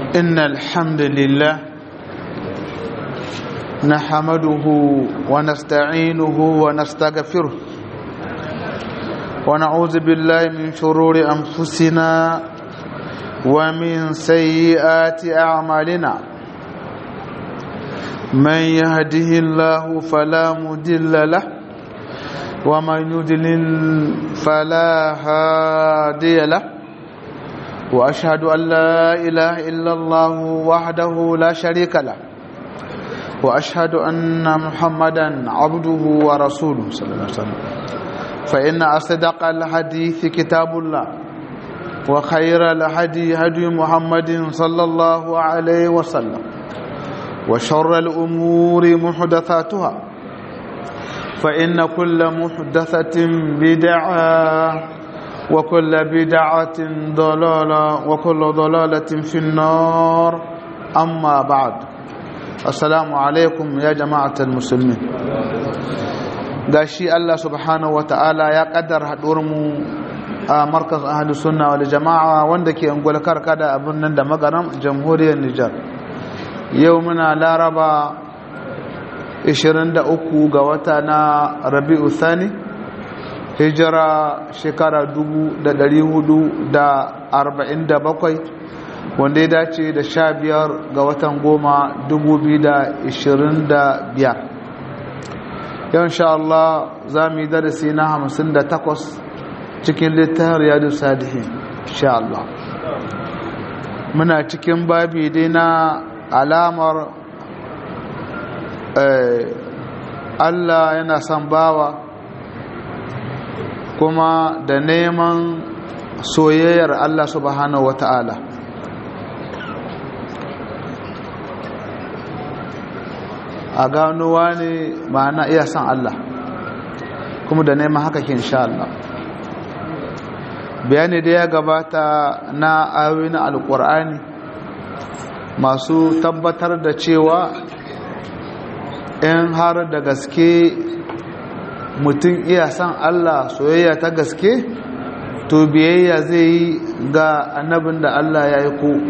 إن الحمد لله نحمده ونستعينه ونستغفره ونعوذ بالله من شرور أنفسنا ومن سيئات أعمالنا من يهده الله فلا مضل له ومن يضلل فلا هادي له وأشهد أن لا إله إلا الله وحده لا شريك له وأشهد أن محمدا عبده ورسوله صلى الله عليه وسلم فإن أصدق الحديث كتاب الله وخير الهدي هدي محمد صلى الله عليه وسلم وشر الأمور محدثاتها فإن كل محدثة بدعة وكل بدعة ضلالة وكل ضلالة في النار أما بعد السلام عليكم يا جماعة المسلمين gashi Allah subhanahu wataala ya kaddara haduwar mu a markaz ahlus sunna wal jamaa wanda ke ungul karkada abun nan da magaram jamhuriyar Nijar yau muna laraba 23 ga wata na Rabiul Thani hijira shekara 1447 wanda ya dace da 15 ga watan 10 2025 yau insha Allah za mu yi darasi na 58 cikin littafin Riyadus Salihin insha Allah muna cikin babi dai na alamar Allah yana son bawa kuma da neman soyayyar Allah subhanahu wata'ala a ganowa ne ma'ana iya san Allah kuma da neman haka ke insha Allah bayani da ya gabata na ayoyi na alkur'ani masu tabbatar da cewa in har da gaske mutum iya san Allah soyayya ta gaske to biyayya zai yi ga annabin da Allah ya yi ko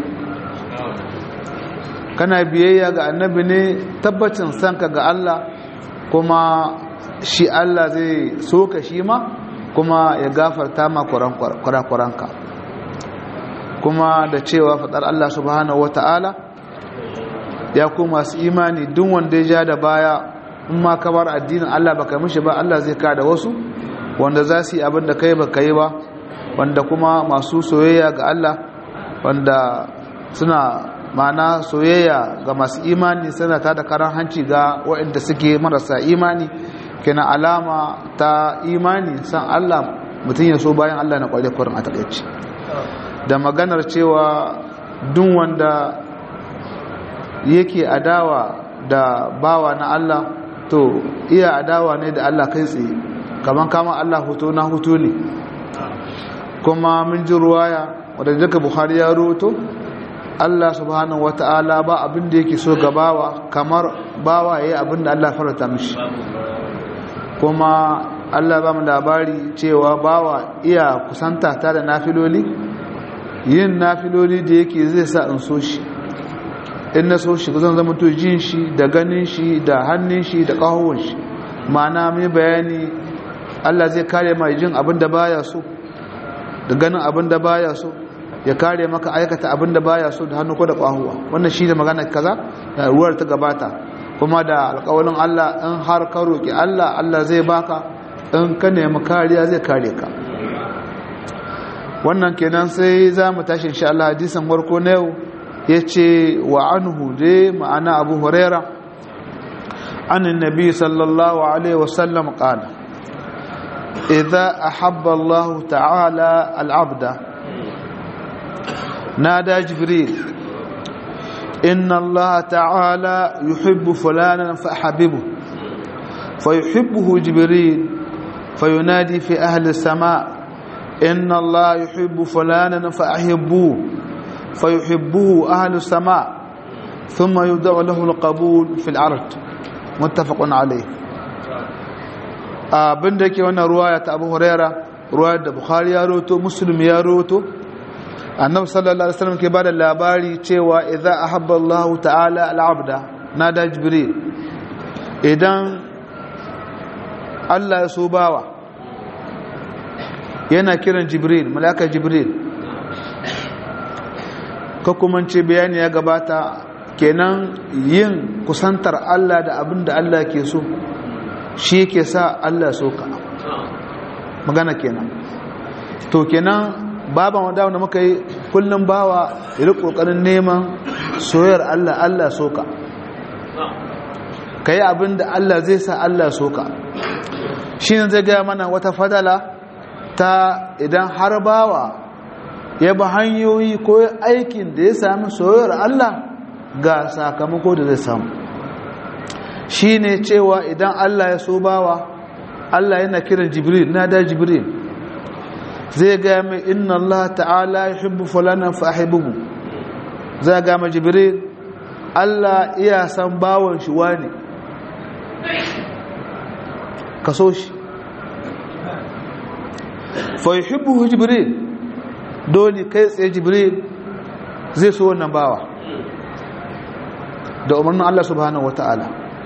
kana biyayya ga annabi ne tabbacin sanka ga Allah kuma shi Allah zai so ka shi ma kuma ya gafarta ma kurakuranka kuma da cewa fadar Allah subhanahu wata'ala ya ku masu imani duk wanda ya ja da baya in ma ka bar addinin Allah baka mishi ba Allah zai kada wasu wanda za su yi abin da kai baka yi ba wanda kuma masu soyayya ga Allah wanda suna mana soyayya ga masu imani suna ta da karan hanci ga waɗanda suke marasa imani kina alama ta imani san Allah mutum ya so bayan Allah na kware kurin a takaici da maganar cewa duk wanda yake adawa da bawa na Allah to iya adawa ne da Allah kai tsaye kaman kama Allah hoto na hoto ne kuma mun ji ruwaya wadda duka Bukhari ya rawaito Allah subhanahu wata'ala ba abin da yake so ga bawa kamar bawa yayi abin da Allah farata mishi kuma Allah ba mu labari cewa bawa iya kusanta ta da nafiloli yin nafiloli da yake zai sa in so shi in na so shi zan zama to jin shi da ganin shi da hannun shi da ƙahon shi ma'ana mai bayani Allah zai kare mai jin abin da baya so da ganin abin da baya so ya kare maka aikata abin da baya so da hannu ko da ƙahuwa wannan shi da magana kaza da ruwar ta gabata kuma da alƙawalin Allah in har ka roki Allah Allah zai baka in ka nemi kariya zai kare ka wannan kenan sai za mu tashi insha Allah hadisin farko na yau yace wa anhu dai ma'ana Abu Huraira anin nabi sallallahu alaihi wasallam qala idza ahabba Allah ta'ala al-'abda nada Jibril inna Allah ta'ala yuhibbu fulanan fahabbibuhu fayuhibbuhu Jibril fayunadi fi ahli as-sama' inna Allah yuhibbu fulanan fa'ahibbuhu فيحبه أهل السماء ثم يدعو له القبول في الأرض متفق عليه abin da yake wannan ruwaya ta Abu Huraira ruwayar da Bukhari ya rawaito Muslim ya rawaito annabi sallallahu alaihi wasallam ke bada labari cewa idza ahabba Allah ta'ala al-abda nada jibril idan Allah ya so bawa yana kiran jibril malaka jibril ka kuma ce bayani ya gabata kenan yin kusantar Allah da abin da Allah ke so shi yake sa Allah so ka magana kenan to kenan baban wanda muka yi kullum bawa ya kokarin neman soyayyar Allah Allah so ka kai abin da Allah zai sa Allah so ka shine zai ga mana wata fadala ta idan har bawa ya ba hanyoyi ko aikin da ya sami soyayyar Allah ga sakamako da zai samu shine cewa idan Allah ya so bawa Allah yana kiran Jibril nada Jibril zai ga mai inna Allah ta'ala yuhibbu fulana fa ahibbuhu zai ga mai Jibril Allah iya san bawon shi wani kaso shi fa yuhibbuhu Jibril dole kai tsaye Jibril zai so wannan bawa da umarnin Allah subhanahu wata'ala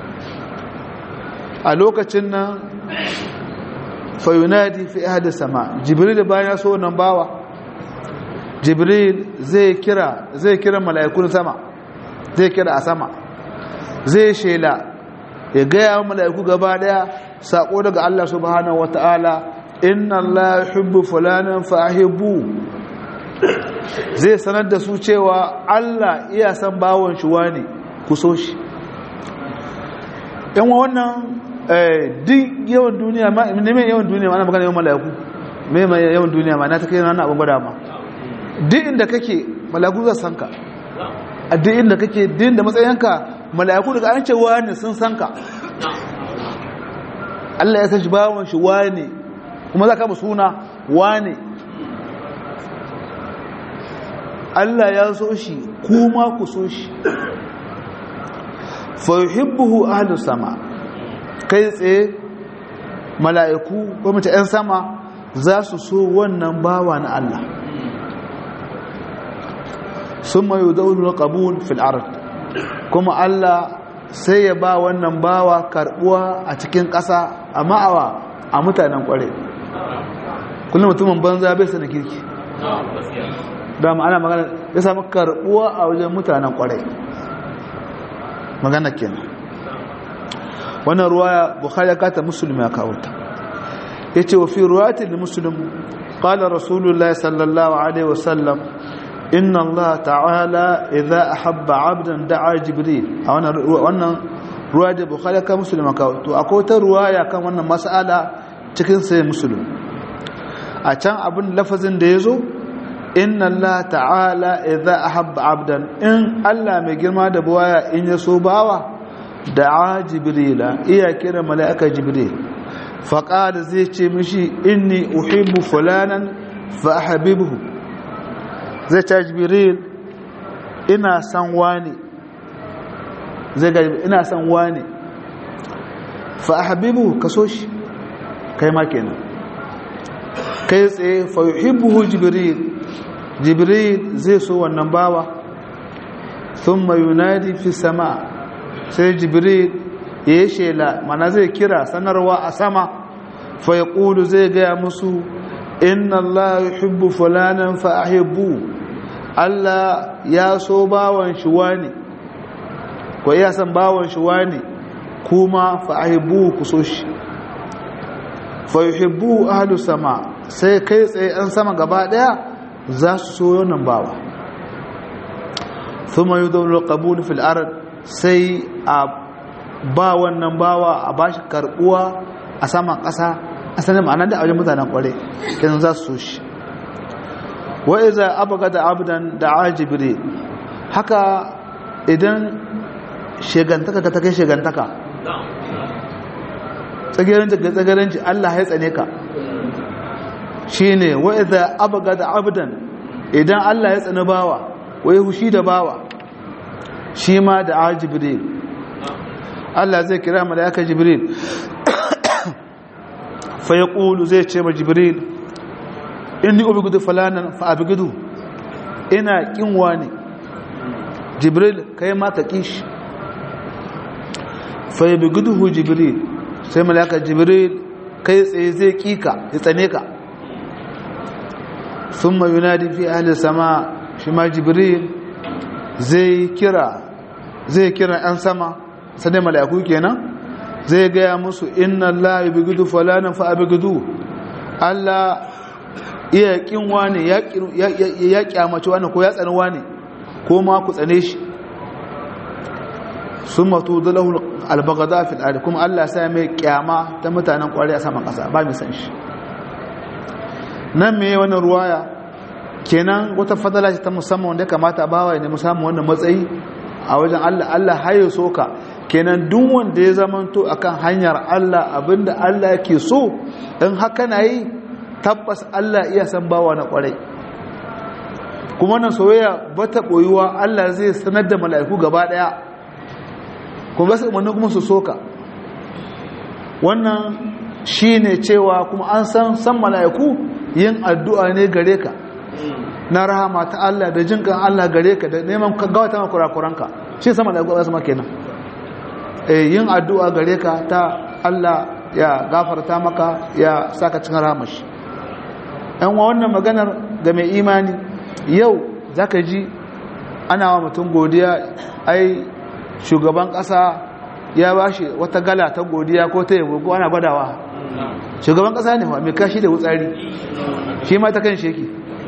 a lokacin nan fayunadi fi ahadi sama Jibril bayan so wannan bawa Jibril zai kira mala'ikun sama zai kira a sama zai shela ya gaya wa mala'iku gaba daya sako daga Allah subhanahu wata'ala inna Allah yuhibbu fulanan fa ahibbu zai sanar da su cewa Allah iya san bawon shi wani ku so shi yan wannan duk yawan duniya ma ne mai yawan duniya ma ana magana yawan mala'iku mai yawan duniya ma na ta kai nan abin gwada ma duk inda kake mala'iku za san ka a duk inda kake duk inda matsayinka mala'iku daga an ce wani sun san ka Allah ya san shi bawon shi wani kuma za ka mu suna wani Allah ya so shi kuma ku so shi fa yuhibbuhu ahlus sama kai tsaye mala'iku ko mace ɗan sama za su so wannan bawa na Allah summa yudawlu qabul fil ard kuma Allah sai ya ba wannan bawa karbuwa a cikin ƙasa amma a mutanen kware kullum mutumin banza bai sana kirki da ana magana ya samu karbuwa a wajen mutanen kwarai magana kenan wannan ruwaya bukhari ya kata muslim ya kawo ta yace wa fi riwayatin muslim qala rasulullah sallallahu alaihi wasallam inna allah ta'ala idha ahabba 'abdan da'a jibril a wannan ruwaya da bukhari ka muslim ya kawo to akwai ta ruwaya kan wannan mas'ala cikin sai muslim a can abin lafazin da yazo inna Allah ta'ala idza ahabba 'abdan in Allah mai girma da buwaya in ya so bawa da'a jibrila iya kira mala'ika jibril fa qala zai ce mishi inni uhibbu fulanan fa ahibbuhu zai ce jibril ina san wani zai ga ina san wani fa ahibbuhu kaso shi kai ma kenan kai tsaye fa yuhibbuhu jibril zai so wannan bawa thumma yunadi fi sama sai jibril ya yi shela mana zai kira sanarwa a sama fa yaqulu zai gaya musu inna Allah yuhibbu fulanan fa ahibbu Allah ya so bawan shi wani ko ya san bawan shi wani kuma fa ahibbu ku so shi fa yuhibbu ahlus sama sai kai tsaye an sama gaba daya za su so wannan bawa thumma yudawlu qabul fil ard sai a ba wannan bawa a bashi karbuwa a saman ƙasa asalin ma'anar da wajen mutanen kware kenan za su so shi wa iza abgada abdan da'a jibril haka idan shegantaka ka ta kai shegantaka tsagaranci Allah ya tsane ka shine wa idza abgada abdan idan Allah ya tsani bawa wai hushi da bawa shi ma da jibril Allah zai kira malaika jibril fa yaqulu zai ce ma jibril inni ubghidu falanan fa abghidu ina kinwa ne jibril kai ma ka kishi fa yabghuduhu jibril sai malaka jibril kai tsaye zai kika ya tsane ka thumma yunadi fi ahli sama shi ma jibril zai kira an sama sai mala'iku kenan zai gaya musu inna allaha yubghidu fulanan fa abghidu Allah iya kinwa ne ya kyamace wani ko ya tsani wani ko ma ku tsane shi summa tudalahu albaghdha fil ard kuma Allah sai mai kyama ta mutanen kwari a saman kasa ba mai san shi nan me wannan ruwaya kenan wata fadala ce ta musamman wanda kamata bawa ne musamman wannan matsayi a wajen Allah Allah haye soka kenan duk wanda ya zamanto akan hanyar Allah abinda Allah yake so in haka nayi tabbas Allah iya san bawa na kwarai kuma wannan soyayya bata boyuwa Allah zai sanar da mala'iku gaba daya kuma sai mun kuma su soka wannan shine cewa kuma an san mala'iku yin addu'a ne gare ka na rahama ta Allah da jinkan Allah gare ka da neman gawata maka kurakuranka shi sama da gaba sama kenan yin addu'a gare ka ta Allah ya gafarta maka ya saka cikin rahama shi ɗan wannan maganar ga mai imani yau zaka ji ana wa mutum godiya ai shugaban ƙasa ya bashi wata gala ta godiya ko ta yabo ko ana gwadawa shugaban ƙasa ne mai kashi da wutsari shi ma ta kan sheki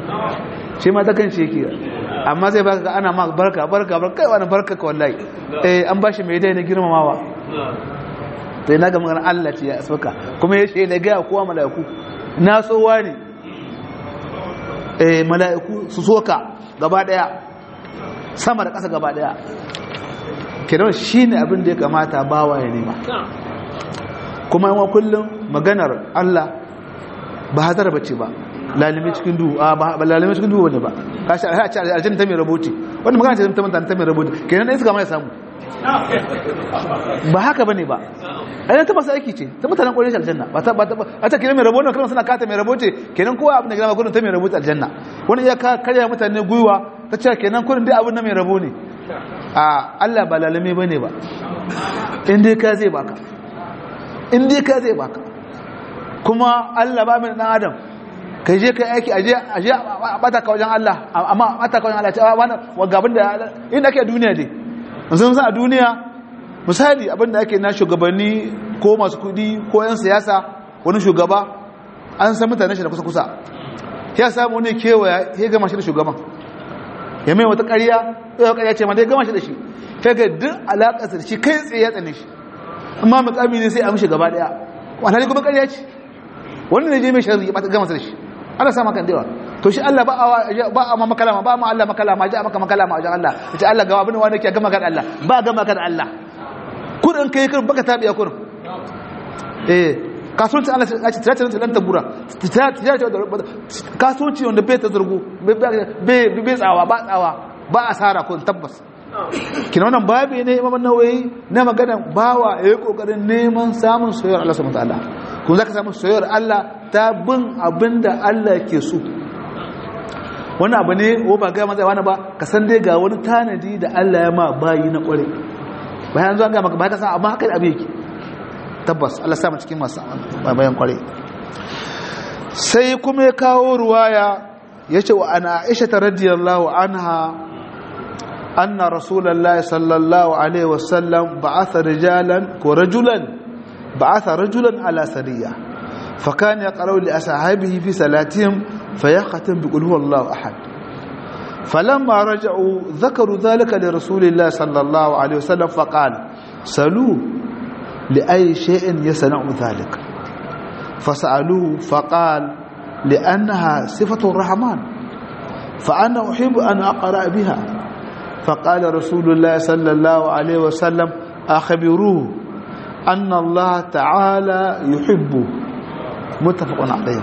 amma zai baka ana ma barka kai wani barka ka wallahi an bashi mai dai na girmamawa sai na ga maganar Allah ce ya saka kuma ya shaida ga kowa mala'iku na sowa ne mala'iku su soka gaba daya sama da ƙasa gaba daya kiran shine abin da ya kamata bawa ya nema kuma yawan kullum maganar Allah ba hazara bace ba lalime cikin duhu ba lalime cikin duhu ne ba kashi a ce aljanna ta mai raboti wannan magana ce ta mai raboti kenan dai suka mai samu ba haka bane ba ai ta masa aiki ce ta mutanen kwarin aljanna ba a ta kenan mai raboti kuma suna kata mai raboti kenan kowa abin da gina gudun ta mai raboti aljanna wani iya karya mutane gwiwa ta ce kenan kurin dai abin na mai rabo ne Allah ba lalime bane ba in dai ka zai baka kuma Allah ba mai dan adam kai je kai aiki aje a bata ka wajen Allah amma bata ka wajen Allah cewa wannan wagabin da inda ake a duniya dai yanzu a duniya misali abinda ake na shugabanni ko masu kudi ko yan siyasa wani shugaba an san mutane shi da kusa ya samu ne kewaya ya gama shi da shugaban ya mai wata ƙarya ce ma dai gama shi da shi ta ga duk alaƙarsa da shi kai tsaye ya tsane shi amma mukami ne sai a mishi gaba daya wata ne kuma ƙarya ce wani ne je mai shari'a ba ta gama da shi ana sa maka dewa to shi Allah ba a ma makalama ba ma Allah makalama ji a maka makalama wajen Allah yace Allah ga abin wanda ke gama kan Allah ba gama kan Allah kurin kai kurin baka tabiya kurin kasuwanci Allah ya ce tirace lan tabura kasuwanci wanda bai ta zurgu bai tsawa ba asara kun tabbas kina wannan babu ne Imam Nawawi na magana bawa yayi kokarin neman samun soyayyar Allah subhanahu wataala kuma zaka samu soyayyar Allah ta bin abinda Allah yake so wani abu ne ko ba ga manzo wani ba ka san dai ga wani tanadi da Allah ya ma bayi na kware bayan zuwa ga maka ba ka san amma haka abin yake tabbas Allah sa mu cikin masu bayan kware sai kuma ya kawo ruwaya yace wa ana Aisha radhiyallahu anha أن رسول الله صلى الله عليه وسلم بعث رجلا على سرية فكان يقرأ لأصحابه في صلاتهم فيختم بقل هو الله أحد فلما رجعوا ذكروا ذلك لرسول الله صلى الله عليه وسلم فقال سألوه لأي شيء يصنع ذلك فسألوه فقال لأنها صفة الرحمن فأنا أحب أن أقرأ بها فقال رسول الله صلى الله عليه وسلم أخبروه أن الله تعالى يحبه متفق عليه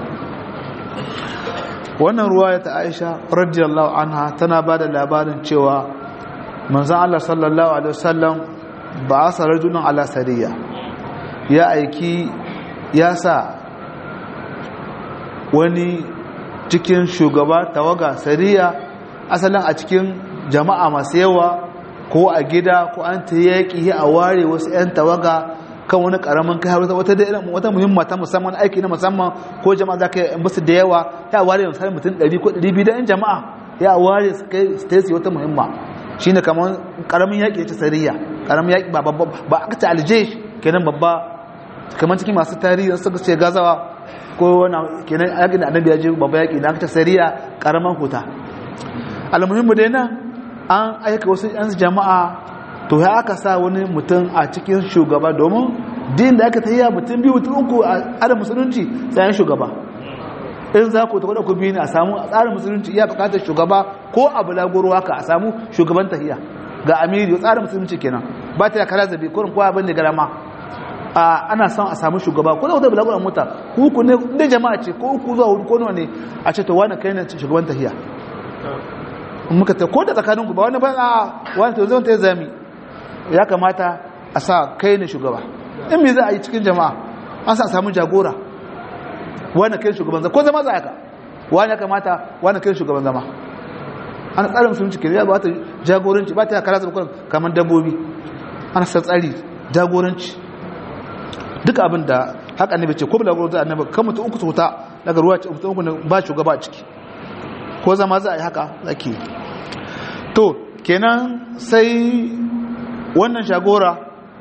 wannan ruwaya ta Aisha radiyallahu anha tana bada labarin cewa manzon Allah sallallahu alaihi wasallam ba sa rajulun ala sariya ya aiki ya sa wani cikin shugaba tawaga sariya asalin a cikin jama'a masu yawa ko a gida ko an ta yaƙi a ware wasu 'yan tawaga kan wani ƙaramin kai wata muhimma ta musamman aiki na musamman ko jama'a za ka yi musu da yawa ya ware misali mutum 100 ko 200 da 'yan jama'a ya ware su kai su wata muhimma shi ne kamar ƙaramin yaƙi ya ce sariya ƙaramin yaƙi ba aka ta aljesh kenan babba kamar cikin masu tarihi suka ce gazawa ko wani kenan yaƙi da annabi ya je babba yaƙi da aka ta sariya ƙaramin huta almuhimmu dai nan an aika wasu 'yan jama'a to ya aka sa wani mutum a cikin shugaba domin din da aka tahiya mutum biyu mutum uku a tsarin musulunci tsayin shugaba in za ku takwada ku biyu ne a samu a tsarin musulunci iya bukatar shugaba ko a bulagoro haka a samu shugaban tahiya ga amiri tsarin musulunci kenan ba ta yakara zabi ko kowa abin da garama ana son a samu shugaba ko da wata bulagoro mota ku ne inda jama'a ce ko uku zuwa hudu ko nawa ne a ce to wani kai ne shugaban tahiya muka ta ko da tsakaninku ba wani ba a wani to zan ta zami ya kamata a sa kai ne shugaba in me za a yi cikin jama'a an sa samu jagora wani kai shugaban zama ko zama za ka wani ya kamata wani kai shugaban zama an tsarin musulunci ke ya ba ta jagoranci ba ta yakara zama kamar dabbobi an sa tsari jagoranci duka abin da haka annabi ce ko bala gurza annabi kan mutum uku tuta daga ruwa ce mutum uku ba shugaba a ciki ko zama za a yi haka zaki to kenan sai wannan shagora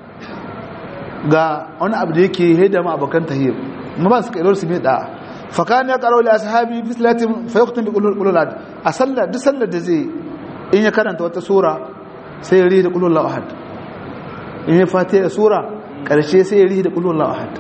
ga wani abu da yake haida ma abokan tahiyar ma ba su kairar su mai da fakan ya karo da ashabi fi salatin fa yaqtum bi qulul a sallar duk sallar da zai in ya karanta wata sura sai ya rihi da qulul ahad in ya fatiha sura karshe sai ya rihi da qulul ahad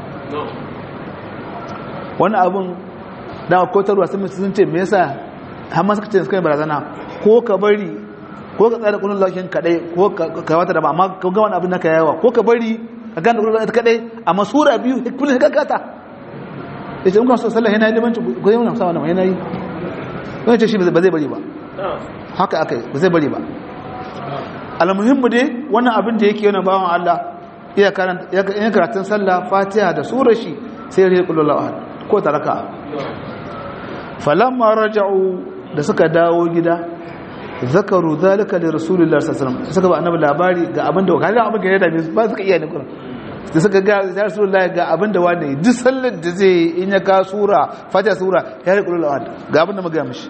wani abun da kotarwa sun ce me yasa har ma suka ce suka yi barazana ko ka bari ko ka tsaya da kullun lakin kadai ko ka wata da ba amma ka ga wani abin naka yawa ko ka bari ka ganda kullun lakin kadai amma sura biyu kullun ka gata yace in ka so sallah yana limanci ko yana sa wannan yana yi wani ce shi ba zai bari ba haka akai ba zai bari ba almuhimmu dai wannan abin da yake yana bawan Allah iya karatun sallah Fatiha da surar shi sai ya kullun lakin ko taraka falamma raja'u da suka dawo gida zakaru zalika li rasulillahi sallallahu alaihi wasallam suka ba annabi labari ga abinda wakali abin gare da ba suka iya ne kuran da suka ga rasulullahi ga abinda wanda duk sallar da zai in ya ka sura fatiha sura ya riƙo lawad ga abinda muga mishi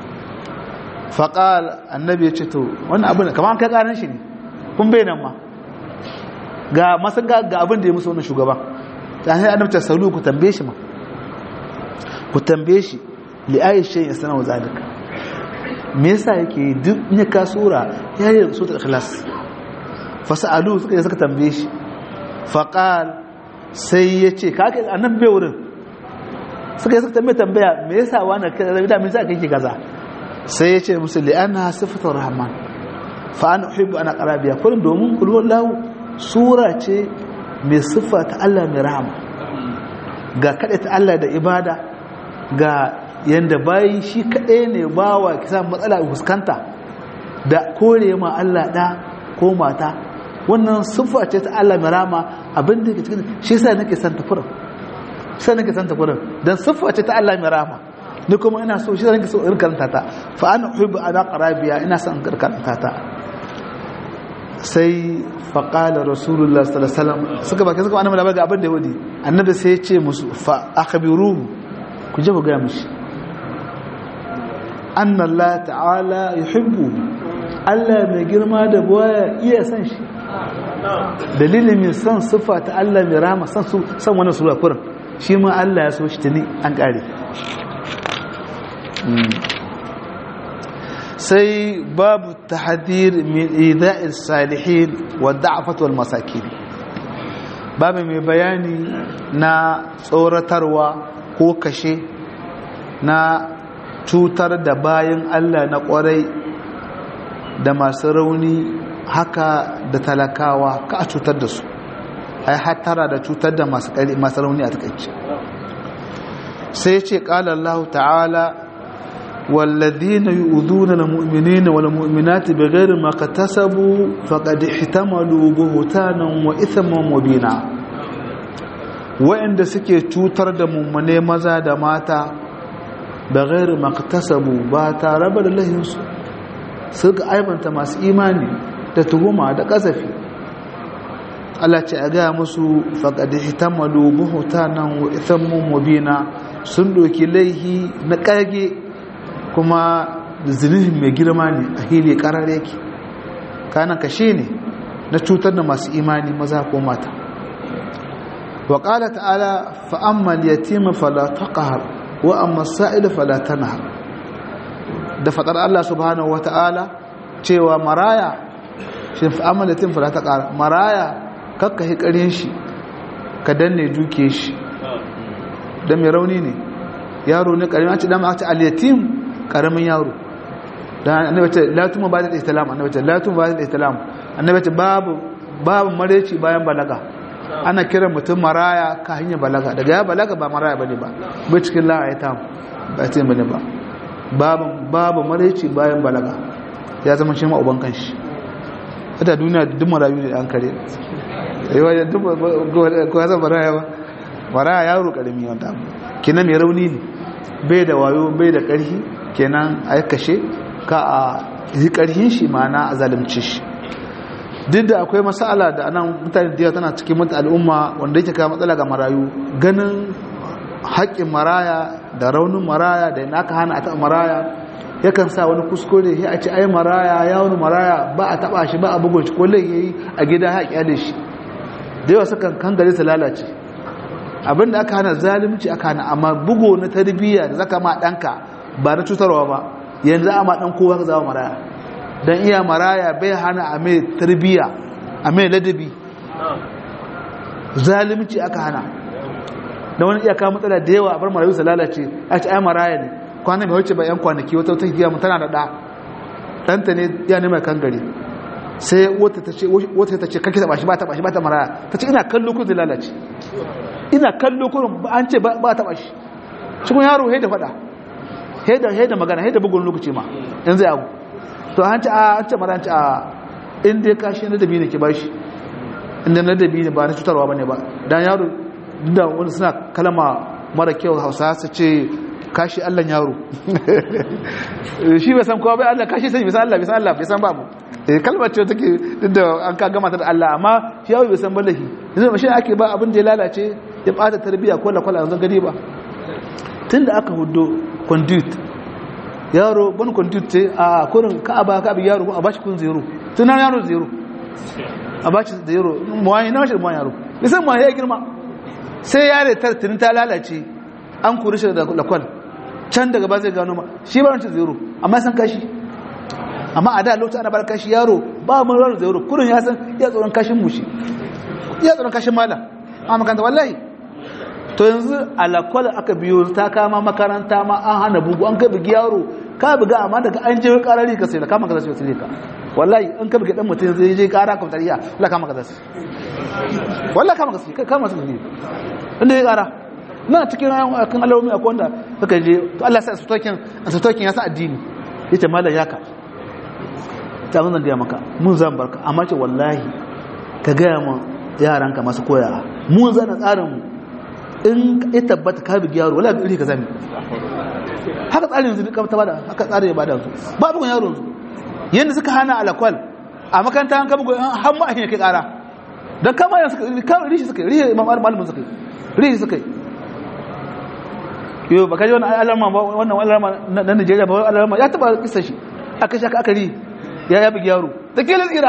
faqal annabi ya ce to wannan abin kamar an kai karan shi ne kun bai nan ma ga masan ga abinda ya musu wannan shugaba sai annabi ta salu ku tambaye shi ma ku tambaye shi li aisha ya sanar wa zalika me yasa yake duk ne ka sura yayi suratul ikhlas fasalu suka tambaye shi faqal sai yace kake annabi bai wurin suka tambaya me yasa wannan da me yasa kake kaza sai yace musu li anna sifatur rahman fa ana uhibbu ana qarabiya kullum domin kul wallahu sura ce mai sifata Allah mai rahama ga kada ta Allah da ibada ga yanda bayi shi kaɗai ne bawa kisa matsala fuskanta da kore ma Allah ɗa ko mata wannan siffa ce ta Allah mai rama abinda ke cikin shi sa nake san tafurin don siffa ce ta Allah mai rama ni kuma ina so shi sa nake so in karanta ta fa ana uhibbu ana qarabiya ina son in karanta ta sai faqala rasulullah sallallahu alaihi wasallam suka annabi labari ga abin da yahudi annabi sai ya ce musu fa akhbiruhu ku je ku ga mishi anna Allah ta'ala yuhibbu Allah mai girma da baya iya san shi dalilin min san sifa ta Allah mai rahama san wannan sura kurin shi ma Allah ya so shi tuni an kare sai babu tahdir min ida'is salihin wa da'fat wal masakin babu mai bayani na tsoratarwa ko kashe na cutar da bayan Allah na kwarai da masu rauni haka da talakawa ka a cutar da su ai hatara da cutar da masu rauni a takaice sai ce qala Allah ta'ala والذين يؤذون المؤمنين والمؤمنات بغير ما اكتسبوا فقد احتملوا بهتانا واثما مبينا وعند suke cutar da mummune maza da mata بغير ما اكتسبوا ba tare da lahinsu suka aibanta masu imani da tuhuma da kasafi Allah ce a gaya musu faqad ihtamalu buhtanan wa ithmun mubina sun doki laihi na kage kuma zulumin mai girma ne a hili karar yake kana kashe ne na cutar da masu imani maza ko mata wa qala ta'ala fa amma al-yatima fala taqhar wa amma as-sa'ila fala tanhar da fadar Allah subhanahu wa ta'ala cewa maraya shi fa amma al-yatim fala taqhar maraya kakka hikarin shi ka danne duke shi da mai rauni ne yaro ne karamin a ce dama a ce al-yatim karamin yaro dan annabi ce la tuma ba da islam annabi ce la tuma ba da islam annabi ce babu mareci bayan balaga ana kiran mutum maraya ka hanya balaga daga ya balaga ba maraya bane ba bai cikin la'ayata ba ce bane ba babu mareci bayan balaga ya zama shi ma uban kanshi wata duniya duk marayu ne an kare yawa ya duk ko ya zama maraya yaro karami wanda kenan mai rauni ne bai da wayo bai da karhi kenan a kashe ka a yi karhin shi ma'ana a zalimci shi duk da akwai masala da anan mutane da tana cikin mutu al'umma wanda yake kawo matsala ga marayu ganin haƙƙin maraya da raunin maraya da yana aka hana a taɓa maraya yakan sa wani kuskure ya ce ai maraya ya wani maraya ba a taɓa shi ba a bugun shi ko laifi a gida ya ƙyale shi da yawa sukan kangare su lalace abinda aka hana zalimci aka hana amma bugu na tarbiyya da zaka ma ɗanka ba na cutarwa ba yanzu a ma ɗan kowa ka zama maraya don iya maraya bai hana a mai tarbiyya a mai ladabi zalimci aka hana da wani iyaka matsala da yawa a bar marayu su lalace a ci ai maraya ne kwanan mai wuce ba yan kwanaki wata giya mu tana da ɗa ɗanta ne ya nema kan gari sai wata ta ce kake taɓa shi ba taɓa shi ba ta maraya ta ce ina kallo kun zai lalace ina kallo kun an ce ba taɓa shi cikin yaro haida faɗa haida magana haida bugun lokaci ma yanzu ya abu to an ce mara an ce a inda ya kashi na dabi ne ke bashi inda na dabi ne ba na cutarwa ba ne ba don yaro da wani suna kalama mara kyau hausa su ce kashi allan yaro shi bai san kowa bai allah kashi sai bai san allah bai san babu kalmar ce take duk da an ka gama ta da allah amma shi yaro bai san ballahi yanzu mashi ake ba abin da ya lalace ya bata tarbiyya ko lakwala yanzu gari ba tun da aka hudo conduit yaro ban conduit ce a kurin ka'aba yaro a bashi kun zero tun nan yaro zero a bashi zero muwayi na mashi muwayi yaro nisan muwayi ya girma sai yare tartinin ta lalace an kuri shi da lakwal can daga ba zai gano ma shi ba wancan zero amma san kashi amma a da lokacin ana bar kashi yaro ba mun rawar zero kurin ya san ya tsoron kashin mushi ya tsoron kashin malam a makanta wallahi to yanzu alakwal aka biyo ta kama makaranta ma an hana bugu an kai bugi yaro ka buga amma daga an je karari ka sai da kama ka zasu sai ka wallahi an ka bugi dan mutum zai je kara ka tariya la kama ka zasu wallahi kama ka sai kama su ne inda ya kara na cikin kan alawomi akwai wanda suka je to Allah sai su tokin ya sa addini yace mallan yaka ta mun da maka mun zan barka amma ce wallahi ka ga mu yaranka masu koya mun zana tsarin mu in ya tabbata ka bi yaro wala iri ka zami haka tsarin yanzu duka ta bada haka tsarin ya bada su ba bugun yaro yanzu yanda suka hana alakwal a makaranta an ka bugun har ma ahin kai kara dan kama yan suka rishi suka rishi imam malamin suka rishi suka yo baka ji wannan alama wannan alama na Najeriya ba alama ya taba kissa shi aka shaka aka ri ya bugi yaro da kilan tsira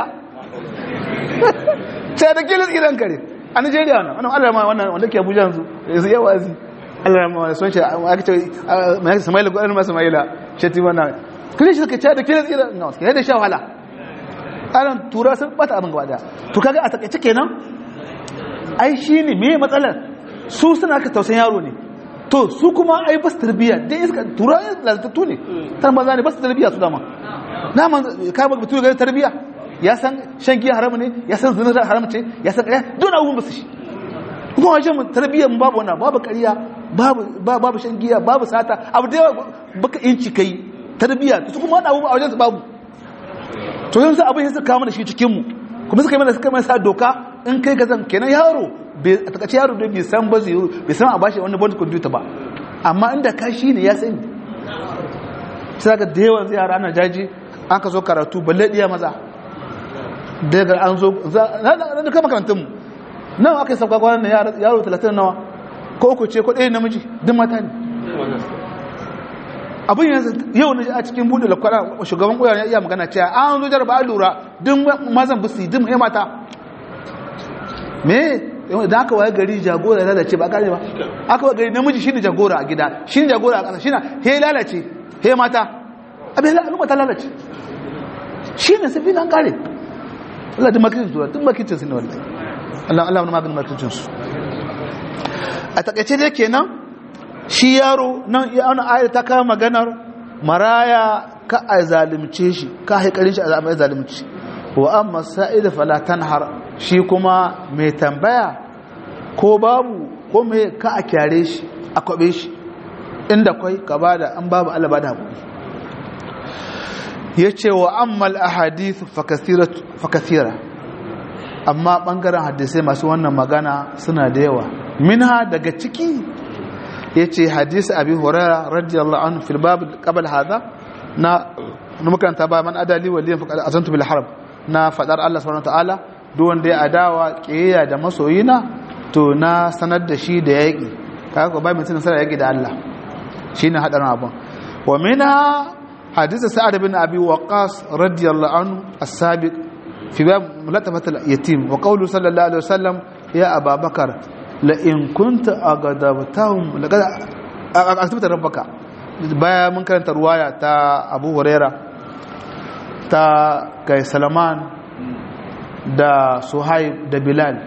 sai da kilan tsiran kare a Nigeria wannan Allah ma wannan wanda ke Abuja yanzu yanzu yawa azi Allah ma son shi aka ce mai Ismaila ko annabi Ismaila shati wannan kire shi suka ce da kire tsira na wasu da sha wahala aran tura sun bata abin gaba da to kaga a takeice kenan ai shine me matsalar su suna ka tausayin yaro ne to su kuma ai bas tarbiya dai iska tura lalatu ne tan banza ne bas tarbiya su dama na man ka ba mutu ga tarbiya ya san shan giya haramu ne ya san zina haramu ce ya san ƙarya don abubuwan basu shi kuma wajen tarbiyyar mu babu wannan babu ƙarya babu shan giya babu sata abu da yawa baka inci kai tarbiyya su kuma wani abubuwa a wajen su babu to yanzu abin suka kama da shi cikin mu kuma suka yi mana sa doka in kai ka zan kenan yaro a takaice yaro da bai san ba zai bai san a bashi wani bond computer ba amma inda ka shi ne ya sani sai ka da yawan yara ana jaji aka zo karatu balle diya maza daga an zo na kai makarantunmu nawa aka yi sauka kwanan yaro 30 nawa ko ku ce ko ɗaya namiji duk mata ne abin yanzu yau na a cikin buɗe lakwara shugaban ƙuyar ya iya magana cewa an zo jarba an lura duk mazan busi duk mai mata me da aka waye gari jagora ya lalace ba kare ba aka waye gari namiji shine jagora a gida shine jagora a ƙasa shine he lalace he mata abin al'umma ta lalace shine sai an kare Allah duk makincin su duk makincin su ne wallahi Allah wani maganin makincin su a takaice dai kenan shi yaro nan ya wani ayar ta kawo maganar maraya ka a zalimce shi ka haikarin shi a zalimci wa amma sa'ida fala tanhar shi kuma mai tambaya ko babu ko mai ka a kyare shi a kwabe shi inda kwai ka bada an babu Allah bada hakuri yace wa amma al-ahadith fa kathira amma bangaren hadisai masu wannan magana suna da yawa minha daga ciki yace hadisi abi hurairah radiyallahu anhu fil bab qabl hadha na makaranta ba man adali waliyan faqad azantu bil harb na fadar Allah subhanahu wa ta'ala duk wanda ya adawa kiyaya da masoyina to na sanar da shi da yaki kaga ko ba mutun sanar yaki da Allah shine hadarin abun wa minha hadisi sa'ad bin abi waqas radiyallahu anhu as-sabiq fi bab mulatafat al-yatim wa qawlu sallallahu alaihi wasallam ya ababakar la in kunta agadabtahum laqad aktabta rabbaka baya mun karanta ruwaya ta Abu Huraira ta kai Salman da Suhaib da Bilal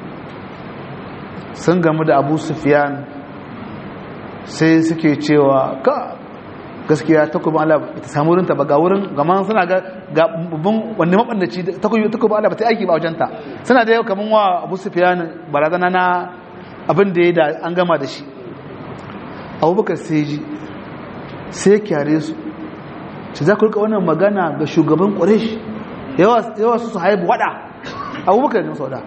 sun gamu da Abu Sufyan sai suke cewa ka gaskiya takubin Allah ta samu wurinta ba ga wurin gaman suna ga babban wanne mabandaci takubin Allah ba ta aiki ba wajenta suna da yau kaman wa Abu Sufyan barazana na abin da ya da an gama da shi Abubakar sai ji sai kyare su ci za ku rika wannan magana ga shugaban Quraysh yawa su haibu wada Abubakar ne sauda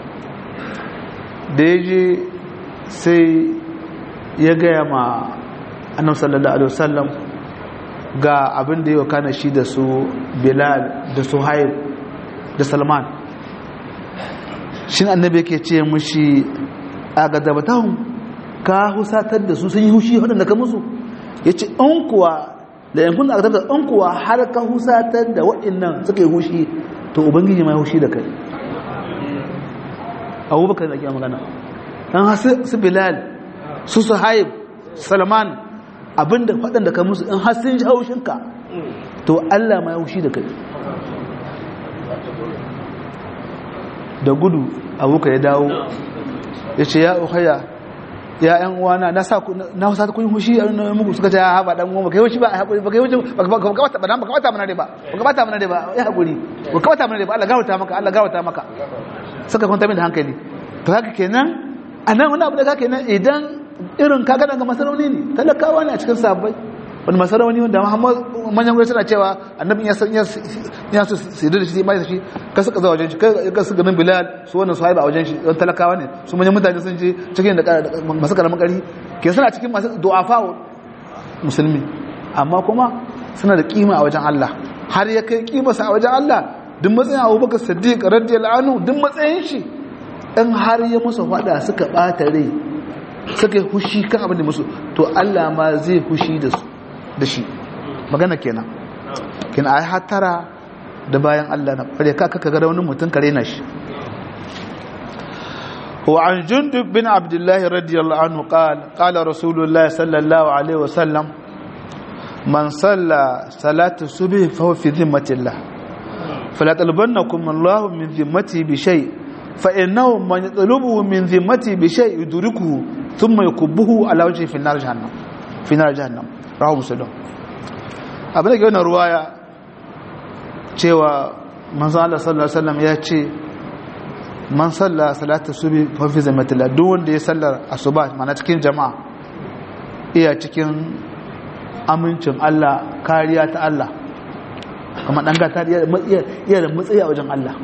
da ya je sai ya gaya ma annabi sallallahu alaihi wasallam ga abin da yau kana shi da su Bilal da Suhaib da Salman shin annabi yake ce mushi a gadabatahum ka husatar da su sun yi hushi wadanda ka musu yace in kuwa da yankun da aka in kuwa har ka husatar da waɗannan suka yi hushi to ubangiji mai hushi da kai Abubakar da ke magana dan su Bilal su Suhaib Salman abinda faɗan da ka musu in har sun ji haushinka to Allah ma ya haushi da kai da gudu abuka ya dawo ya ce ya uhaya ya yan uwana na wasa kun hushi a nan muku suka ce ya haɓa ɗan uwa baka yi hushi ba a haƙuri baka yi hushi baka wata mana dai ba ya haƙuri baka wata mana dai ba Allah gawata maka suka kwanta min da hankali to haka kenan a nan wani abu da kake nan idan irin kaga daga masarauni ne talakawa ne a cikin sabbai wani masarauni wanda manyan gwai suna cewa annabin ya su sidu da shi mai da shi ka suka zuwa wajen shi ka su ganin Bilal su wannan su haiba a wajen shi don talakawa ne su manyan mutane sun ce cikin da masu karamin kari ke suna cikin masu du'afa musulmi amma kuma suna da kima a wajen Allah har ya kai kimarsa a wajen Allah duk matsayin Abubakar Siddiq radiyallahu anhu duk matsayin shi in har ya musu fada suka bata rai suka yi hushi kan abin da musu to Allah ma zai hushi da shi magana kenan ai hatara da bayan Allah na kware ka ga wani mutum kare na shi wa an Jundub bin Abdullah radiyallahu anhu qala Rasulullah sallallahu alaihi wasallam man salla salatu subhi fa huwa fi dhimmatillah fala talbannakum Allah min dhimmati bi shay fa innahu man yatlubu min dhimmati bi shay yudrikuhu thumma yakubbuhu ala wajhi fi nar jahannam rawahu Muslim abin da ke wannan ruwaya cewa manzo Allah sallallahu alaihi wasallam ya ce man salla salata subhi fa fi zimmatillah duk wanda ya sallar asuba mana cikin jama'a iya cikin amincin Allah kariya ta Allah kuma dan gata iya da matsayi a wajen Allah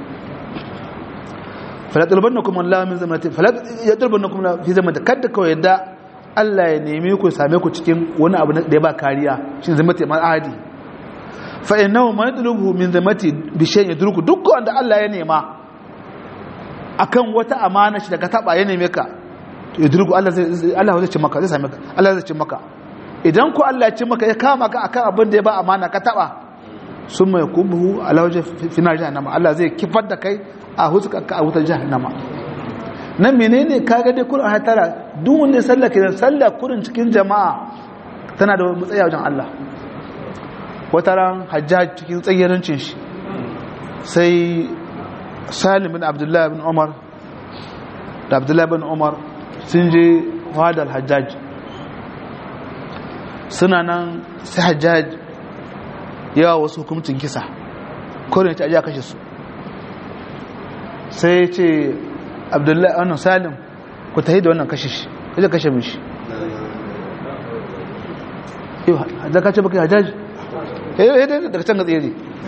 fala tulbannakum Allah min zimmati fala yatulbannakum fi zimmati kada kawai yadda Allah ya nemi ku same ku cikin wani abu da ya ba kariya shi zimmati ma ahadi fa innahu man yadlubu min zamati bi shay'in yadruku duk wanda Allah ya nema akan wata amana shi daga taba ya neme ka to yadruku Allah zai ci maka zai same ka Allah zai ci maka idan ku Allah ya ci maka ya kama ka akan abin da ya ba amana ka taba summa yakubuhu ala wajhi fi nar jahannama Allah zai kifar da kai a huskarka a wutar jahannama nan menene kaga dai Qur'an hatara duk wanda sallah kiran sallah kurin cikin jama'a tana da matsayi wajen Allah wata ran Hajjaj cikin tsayyarancin shi sai Salim bin Abdullah bin Umar da Abdullah bin Umar sun je fadar Hajjaj suna nan sai Hajjaj yawa wasu hukuncin kisa kurin ta ajiya kashe su sai ya ce Abdullahi wannan Salim ku tahi da wannan kashe shi kaje kashe mishi da ka ce baka Hajjaj daga can gatsiri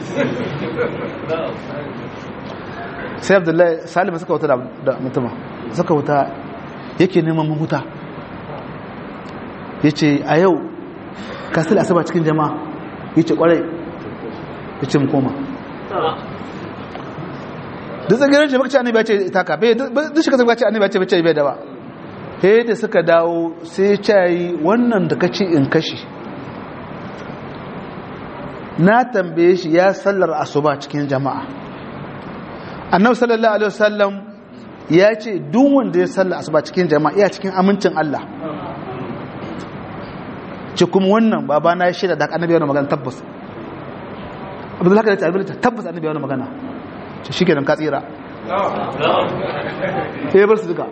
sai Abdullahi Salim suka wuta da mutuma suka wuta yake neman mahuta ya ce a yau kasar asaba cikin jama'a ya ce kwarai ya ce mu koma duk tsagirar shi baka ce annabi ya ce taka duk shi ka baka ce annabi ya ce bace bai da ba sai da suka dawo sai ya ce wannan da kace in kashi na tambaye shi ya sallar asuba cikin jama'a annabi sallallahu alaihi wasallam ya ce duk wanda ya sallar asuba cikin jama'a iya cikin amincin Allah ce kuma wannan babana ya shaida da annabi yana magana tabbas Abdullahi da Abdullahi tabbas annabi yana magana ce shikenan ka tsira sai bar su duka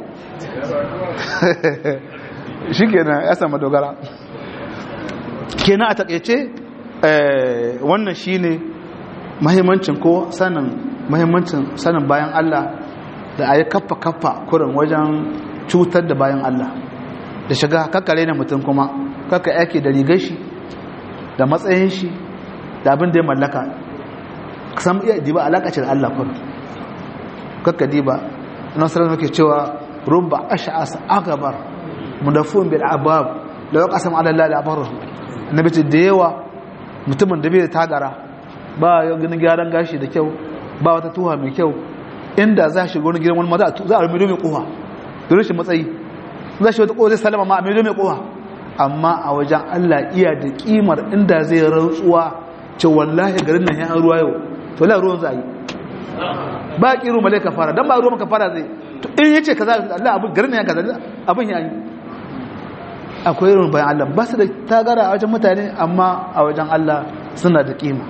shikenan ya samu dogara kenan a takeice wannan shine muhimmancin ko muhimmancin sanin bayan Allah da ayi kaffa kurin wajen cutar da bayan Allah da shiga kakkare ne mutum kuma kakka yake da rigar shi da matsayin shi da abin da ya mallaka san iya diba alakacin Allah kurin kakka diba nasarar muke cewa rubba ash'as agabar mudafun bil abab law qasam ala Allah al-abar annabi ce da yawa mutumin da bai da tagara ba ya gani gyaran gashi da kyau ba wata tuha mai kyau inda za shi gona gidan wani maza za a rumido mai kowa da rashin matsayi za shi wata kowa zai salama ma a mai mai kowa amma a wajen Allah iya da kimar inda zai rantsuwa ce wallahi garin nan ya an ruwa yau to la ruwan za yi ba kiru malaika fara dan ba ruwan kafara zai to in yace kaza Allah abin garin nan ya kaza abin ya yi akwai irin bayan Allah ba su da tagara a wajen mutane amma a wajen Allah suna da kima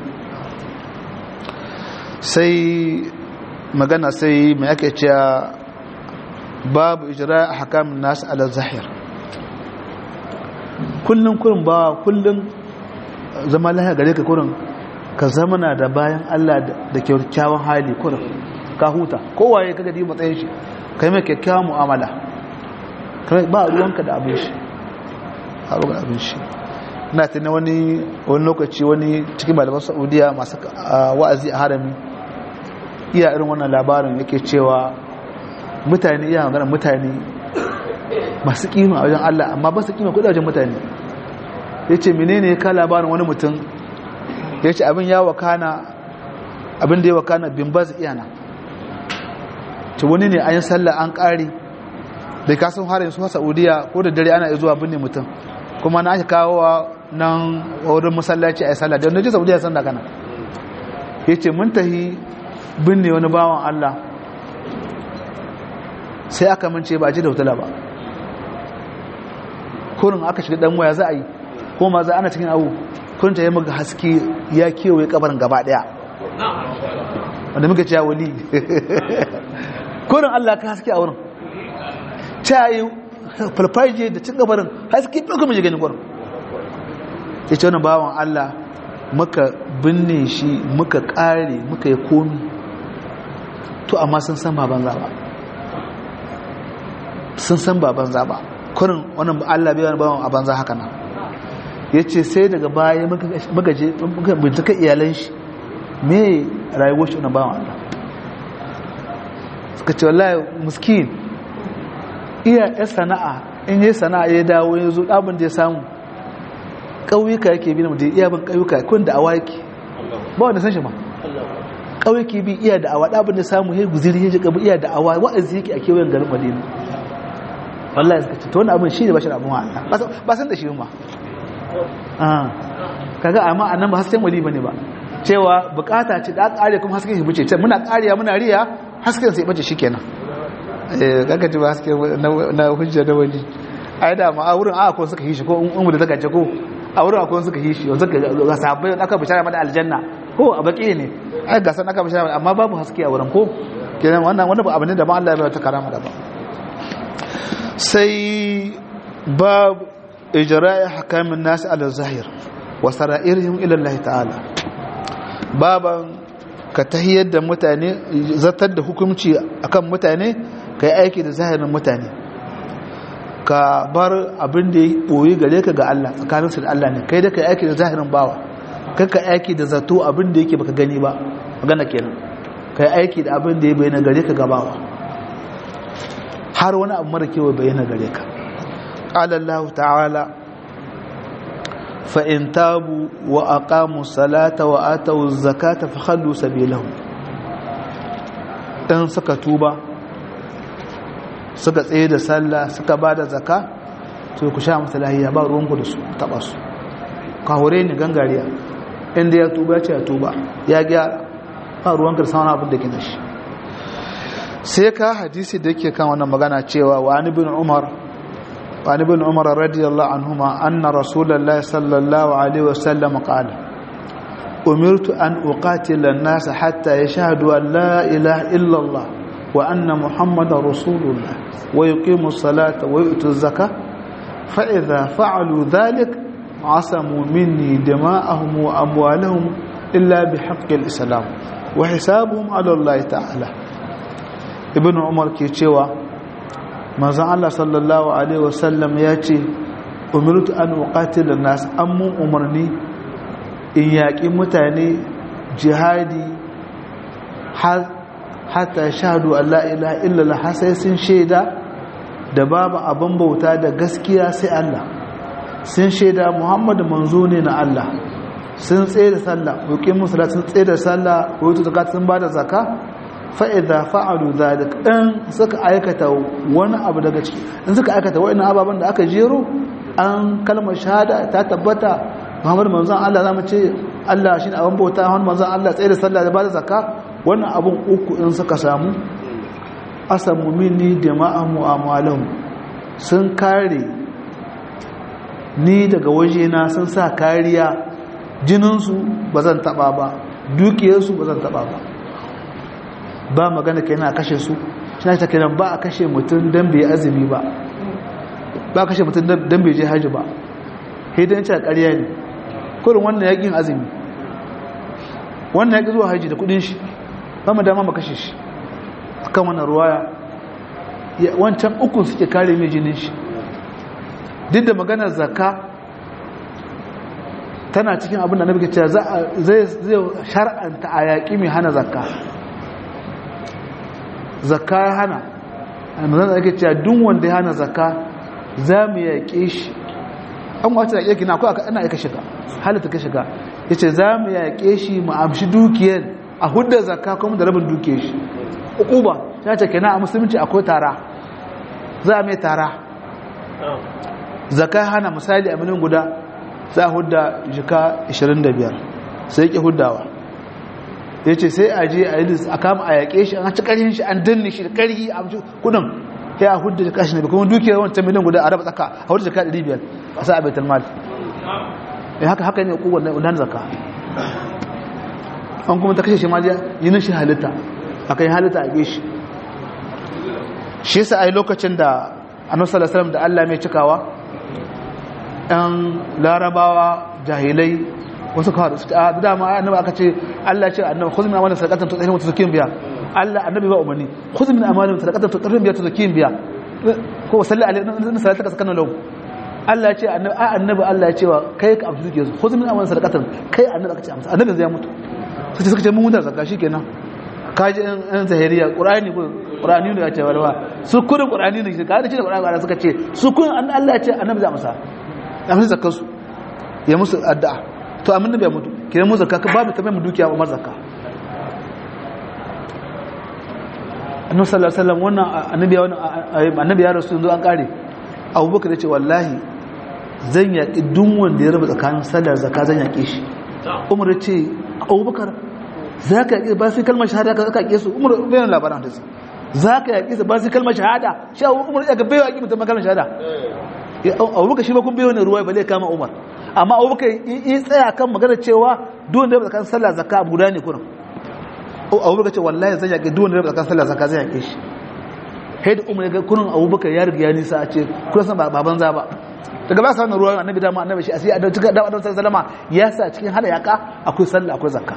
sai magana sai mai ake cewa babu ijra ahkamin nas ala zahir kullun ba kullun zama lahiya gare ka kurin ka zamana da bayan Allah da kyakkyawan hali kurin ka huta kowaye kaga di matsayin shi kai mai kyakkyawan mu'amala kai ba ruwanka da abin shi abin shi na tana wani lokaci wani cikin malaman Saudiya masu wa'azi a harami iya irin wannan labarin yake cewa mutane iya magana mutane masu kima a wajen Allah amma ba su kima kudi wajen mutane ya ce menene ya ka labarin wani mutum ya ce abin da ya wakana bimbaz iyana ce wani ne an yi sallah an ƙari da kasan harin su Saudiya ko da dare ana zuwa binne mutum kuma na ake kawo nan wurin masallaci a yi sallah da wanda ji Saudiya san da kana ya ce mun tahi binne wani bawan Allah sai aka mance ba a ji da hutula ba kurin aka shiga dan waya za a yi ko ma za ana cikin abu kurin ta yi maka haske ya kewaye kabarin gaba daya wanda muka ce ya wali kurin Allah ka haske a wurin ta yi falfaje da cin gabarin haske ɗauka mai gani kurin ya ce wani bawan Allah muka binne shi muka ƙare muka yi komi to amma sun san baban zaba sun san baban zaba kurin wannan Allah bai wani bawan a banza haka nan ya ce sai daga baya muka je muka bincika iyalan shi me rayuwar shi wannan bawan Allah suka ce wallahi miskin iya sana'a in yi sana'a ya dawo ya zo abin da ya samu ƙauyuka yake bi na mutum iya bin ƙauyuka kun da awa yake ba wanda san shi ma kawai ke bi iya da awa ɗabin da samu ya guziri ya jiƙa iya da awa wa'azi yake a kewayen garin madina wallahi suka ce to wani abin shi ne bashir abin wa'ala ba san da shi ma kaga amma annan ba hasken wali bane ba cewa bukata ce da kare kuma hasken shi buce muna kariya muna riya hasken sai bace shikenan kaga ji ba hasken na hujja da wali ai da ma a wurin ko suka yi shi ko in da zaka ce ko a wurin akwai suka yi shi yanzu ga sahabbai aka bishara mada aljanna ko a baki ne ai ga san aka bishara amma babu haske a wurin ko kenan wannan wani abu ne da ma Allah ya bayar ta karama da ba sai bab ijra'i hakamin nas ala zahir wa sara'irihim ila Allah ta'ala baban ka tahiyar da mutane zartar da hukunci akan mutane kai aiki da zahirin mutane ka bar abin da ya boye gare ka ga Allah tsakaninsu da Allah ne kai da kai aiki da zahirin bawa kai ka aiki da zato abin da yake baka gani ba magana kenan kai aiki da abin da ya bayyana gare ka ga bawa har wani abu mara kewa bayyana gare ka qala Allah ta'ala fa in tabu wa aqamu salata wa atu zakata fa khallu sabilahum dan suka tuba suka tsaye da sallah suka ba da zaka to ku sha masa lahiya ba ruwanku da su taba su ka hore ni gangariya inda ya tuba ya ce ya tuba ya gyara ba ruwanka da sauna abin da ke nashi sai ka hadisi da yake kan wannan magana cewa wa an ibn umar radiyallahu anhuma anna rasulullahi sallallahu alaihi wasallam qala umirtu an uqatila an-nas hatta yashhadu an la ilaha illa Allah وأن محمد رسول الله ويقيم الصلاة ويؤتوا الزكاة فإذا فعلوا ذلك عصموا مني دماءهم وأموالهم إلا بحق الإسلام وحسابهم على الله تعالى ابن عمر كيتشوا ما زال الله صلى الله عليه وسلم ياتي أمرت أن أقاتل الناس أمرني إن يأكي متاني جهادي hatta shahadu an la ilaha illallah har sai sun shaida da babu abin bauta da gaskiya sai Allah sun shaida Muhammadu manzo ne na Allah sun tsaye da sallah hukumin salat sun tsaye da sallah wato zakat sun bada zakka fa idza fa'alu zalik in suka aikata wani abu daga ciki in suka aikata wa'annan ababan da aka jero an kalmar shahada ta tabbata Muhammadu manzon Allah zamu ce Allah shine abin bauta Muhammadu manzon Allah tsaye da sallah da bada zakka wannan abun uku in suka samu asamu minni jama'an mu'amalan sun kare ni daga wajena sun sa kariya jininsu ba zan taba ba dukiyarsu ba zan taba ba ba magana kai na kashe su shi ta kiran ba a kashe mutum dan bai azumi ba ba kashe mutum dan bai je haji ba hidanci a ƙarya ne kurin wannan yakin azumi wannan yaki zuwa haji da kudin shi ba mu dama kashe shi akan wannan ruwaya wancan ukun suke kare mai jinin shi duk da maganar zakka tana cikin abin da nabi ke cewa zai shar'anta a yaƙi mai hana zakka zakka ya hana almazan da ake cewa duk wanda ya hana zakka za mu yaƙe shi an wace da yaƙi na akwai ana aika shiga halitta ka shiga ya ce za mu yaƙe shi mu amshi dukiyar a hudda zakka kuma da rabin duke shi uquba ta ce kenan a musulunci akwai tara za a mai tara zakka hana misali a miliyan guda za a hudda jika 25 sai ki huddawa ya ce sai a je a yi a kama a yaƙe shi an ci ƙarfin shi an danne shi da ƙarfi a amshi kudin ya a hudda jika 25 kuma dukiyar wancan miliyan guda a raba tsaka a hudda jika 500 a sa a baitul mal haka ne uqubar na zakka an kuma ta kashe shi ma yinin shi halitta aka yi halitta a geshi shi yasa ai lokacin da annabi sallallahu alaihi wasallam da Allah mai cikawa ɗan larabawa jahilai wasu kawai da dama annabi aka ce Allah ce annabi khudh min amalin sadaqatan tutahhiruhum wa tuzakkin biha Allah annabi ba umarni khudh min amalin sadaqatan tutahhiruhum biha tuzakkin biha ko salli alaihi salatu sakana lahu Allah ce annabi Allah ya ce wa kai ka amsa suke su khudh min amalin sadaqatan kai annabi aka ce amsa annabi zai mutu sai suka ce mun mutar zakka shikenan kaji an zahiriya qur'ani ne ya ce walwa su kudin qur'ani ne ka da ce qur'ani suka ce su kudin Allah ya ce annabi zai amsa amsa zakkar su ya musu addu'a to amin bai mutu kenan mu zakka ba mu tabai mu dukiya ba zakka annabi sallallahu alaihi wasallam wannan annabi ya rasu yanzu an kare abubakar ya ce wallahi zan yaƙi duk wanda ya raba tsakanin sallar zakka zan yaƙe shi umar ya ce abubakar za ka yaƙi ba sai kalmar shahada ka yaƙe su umar bayan labaran da su za ka yaƙi su ba sai kalmar shahada shi umar ya ga bayan yaƙi mutum kalmar shahada abubakar shi ba kun bayan ruwa ba zai kama umar amma abubakar yi tsaya kan magana cewa duk wanda ya raba tsakanin sallar zakka abu guda ne kurin abubakar ce wallahi zan yaƙi duk wanda ya raba tsakanin sallar zakka zan yaƙe shi kai da umar ya ga kurin abubakar ya riga ya nisa a ce kuna san ba banza ba daga ba sa wannan ruwan annabi dama annabi shi asiri a cikin da sallama ya sa cikin hada yaka akwai sallah akwai zakka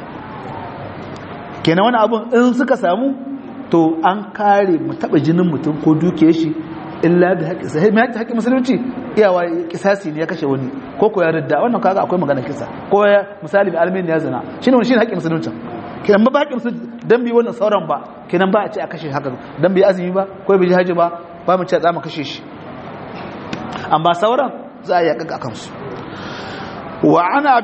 kenan wani abun in suka samu to an kare mu taba jinin mutum ko duke shi illa bi haqqi sai mai haqqi musulunci iyawa kisasi ne ya kashe wani ko ya ridda wannan kaga akwai magana kisa ko ya misali bi almin ya zina shine wani shine haqqi musulunci kenan ba haqqi musulunci dan bi wannan sauran ba kenan ba a ce a kashe haka dan bi azumi ba ko bi haji ba mu ce za mu kashe shi amma sauran za a yaƙa a kansu wa ana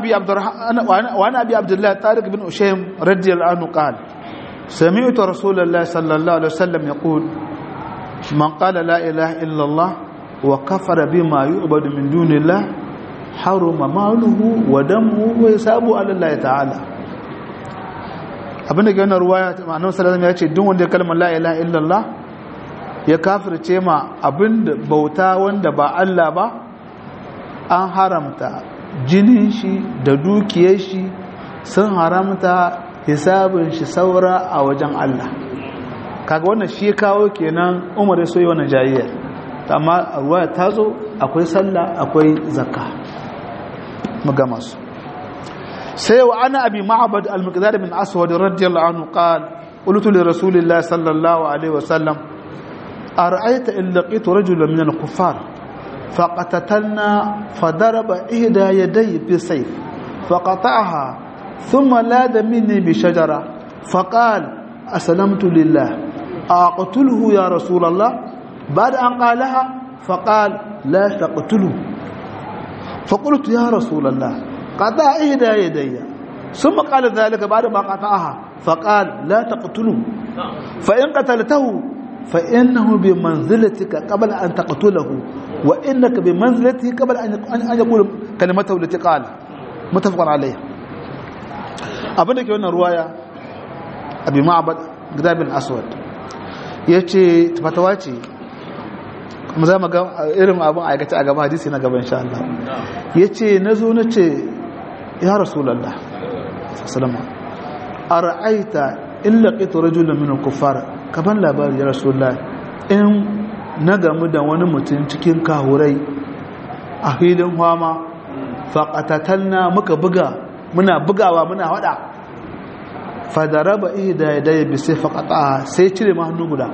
abi abdullahi tariq bin ushaym radiyallahu anhu qala sami'tu rasulullahi sallallahu alaihi wasallam yaqul man qala la ilaha illa allah wa kafara bima yu'badu min dunillah haruma maluhu wa damuhu wa hisabu ala allah ta'ala abinda ga wannan ruwaya annabi sallallahu alaihi wasallam ya ce duk wanda ya kalmar la ilaha illa allah ya kafirce ma abinda bauta wanda ba Allah ba an haramta jinin shi da dukiyar shi sun haramta hisabin shi saura a wajen Allah kaga wannan shi kawo kenan Umar so yi wannan jayayya amma ruwaya ta zo akwai sallah akwai zakka magama su sai wa ana abi ma'bad al-miqdad bin aswad radiyallahu anhu qala qultu li rasulillahi sallallahu alaihi wasallam أرأيت إن لقيت رجلا من الكفار فقتتلنا فضرب إحدى يدي بسيف فقطعها ثم لاد مني بشجرة فقال أسلمت لله أقتله يا رسول الله بعد أن قالها فقال لا تقتله فقلت يا رسول الله قطع إحدى يدي ثم قال ذلك بعد ما قطعها فقال لا تقتله فإن قتلته فإنه بمنزلتك قبل أن تقتله وإنك بمنزلته قبل أن يقول كلمته التي قال متفق عليه abinda ke wannan ruwaya abi ma'bad gidabin aswad yace fatawa ce kuma za mu ga irin abin aikata a gaba hadisi na gaba insha Allah yace nazo nace ya rasulullah sallallahu alaihi wasallam ara'aita in laqitu rajulan min al-kuffar kaban labari ya rasulullah in na gamu da wani mutum cikin kahurai a filin hwama faqatatalna muka buga muna bugawa muna hada fadaraba ihda yadayhi bi sayfaqata sai cire ma hannu guda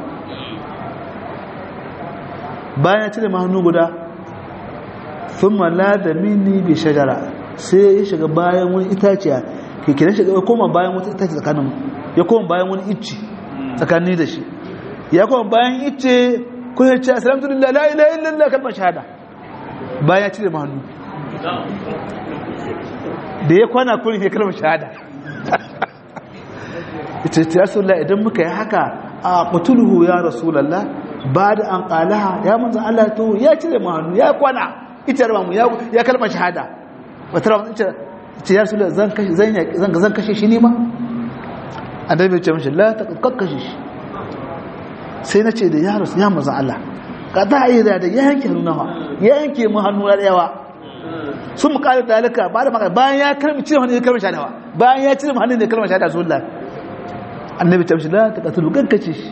bayan cire ma hannu guda thumma lada minni bi shajara sai ya shiga bayan wani itaciya kike shiga ya koma bayan wata itaciya tsakanin ya koma bayan wani icci tsakani da shi ya koma bayan icce kun ya ce assalamu lillahi la ilaha illallah kalmar shahada bayan ya cire ma hannu da ya kwana kurin ya kalmar shahada ita ce rasulullah idan muka yi haka a qutuluhu ya rasulullah ba da an qalaha ya manzo Allah to ya cire ma hannu ya kwana ita rawa mu ya kalmar shahada wata rawa ita ce ya rasulullah zan kashe shi ne ma annabi ya ce mishi la taqakkashe shi sai na ce da ya rasu ya manzo Allah ka ta yi da ya yanke hannu nawa ya yanke mu hannu da yawa sun mu kare dalika ba da maka bayan ya karmi cire hannu ya karmi shadawa bayan ya cire hannu ne kalmar shahada sallallahu annabi ta mishi la taqatulu gaggace shi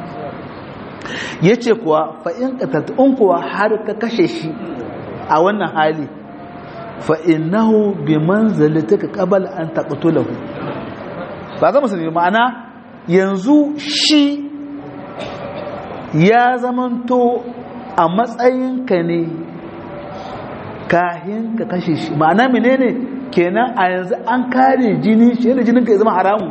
yace kuwa fa in qatalta un kuwa har ka kashe shi a wannan hali fa innahu bi manzilatika qabla an taqtulahu ba ga musulmi ma'ana yanzu shi ya zamanto a matsayinka ne kahin ka kashe shi ma'ana menene kenan a yanzu an kare jini shi yadda jinin ka ya zama haramu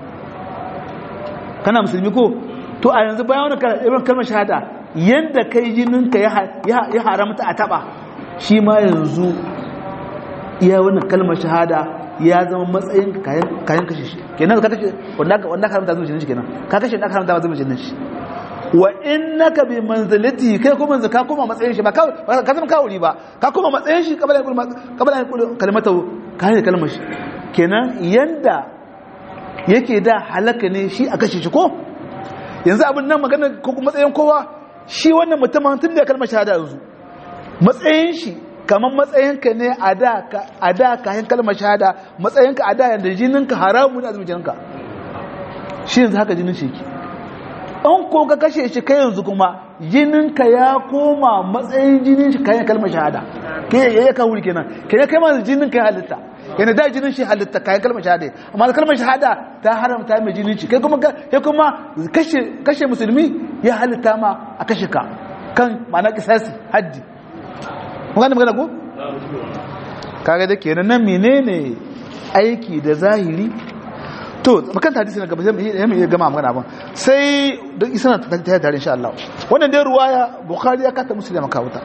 kana musulmi ko to a yanzu bayan wani kalmar shahada yadda kai jinin ka ya haramta a taba shi ma yanzu iya wannan kalmar shahada ya zama matsayin kayan kashe shi kenan ka kashe wanda ka haramta zuwa jinin shi kenan ka kashe wanda ka haramta zuwa jinin shi wa innaka bi manzilati kai kuma ka koma matsayin shi ba ka zama kawuri ba ka koma matsayin shi kabala kalmata kai kalmar shi kenan yanda yake da halaka ne shi a kashe shi ko yanzu abin nan magana ko matsayin kowa shi wannan mutumin tun da kalmar shahada yanzu matsayin shi kamar matsayinka ne a da kayan kalmar shahada matsayinka a da yanda jininka haramun azumin jininka shi yanzu haka jinin shi yake an ko ka kashe shi kai yanzu kuma jininka ya koma matsayin jinin shi kayan kalmar shahada ke ya ka wuri kenan kai ma jinin ka halitta yana da jinin shi halitta kayan kalmar shahada amma kalmar shahada ta haramta mai jinin shi kai kuma kashe musulmi ya halitta ma a kashe ka kan ma'ana kisasi haddi magana ko kaga da kenan nan menene aiki da zahiri to makanta hadisi na gaba sai mu iya gama magana ba sai don isa na ta tare insha Allah wannan dai ruwaya bukhari ya kata muslim ka wuta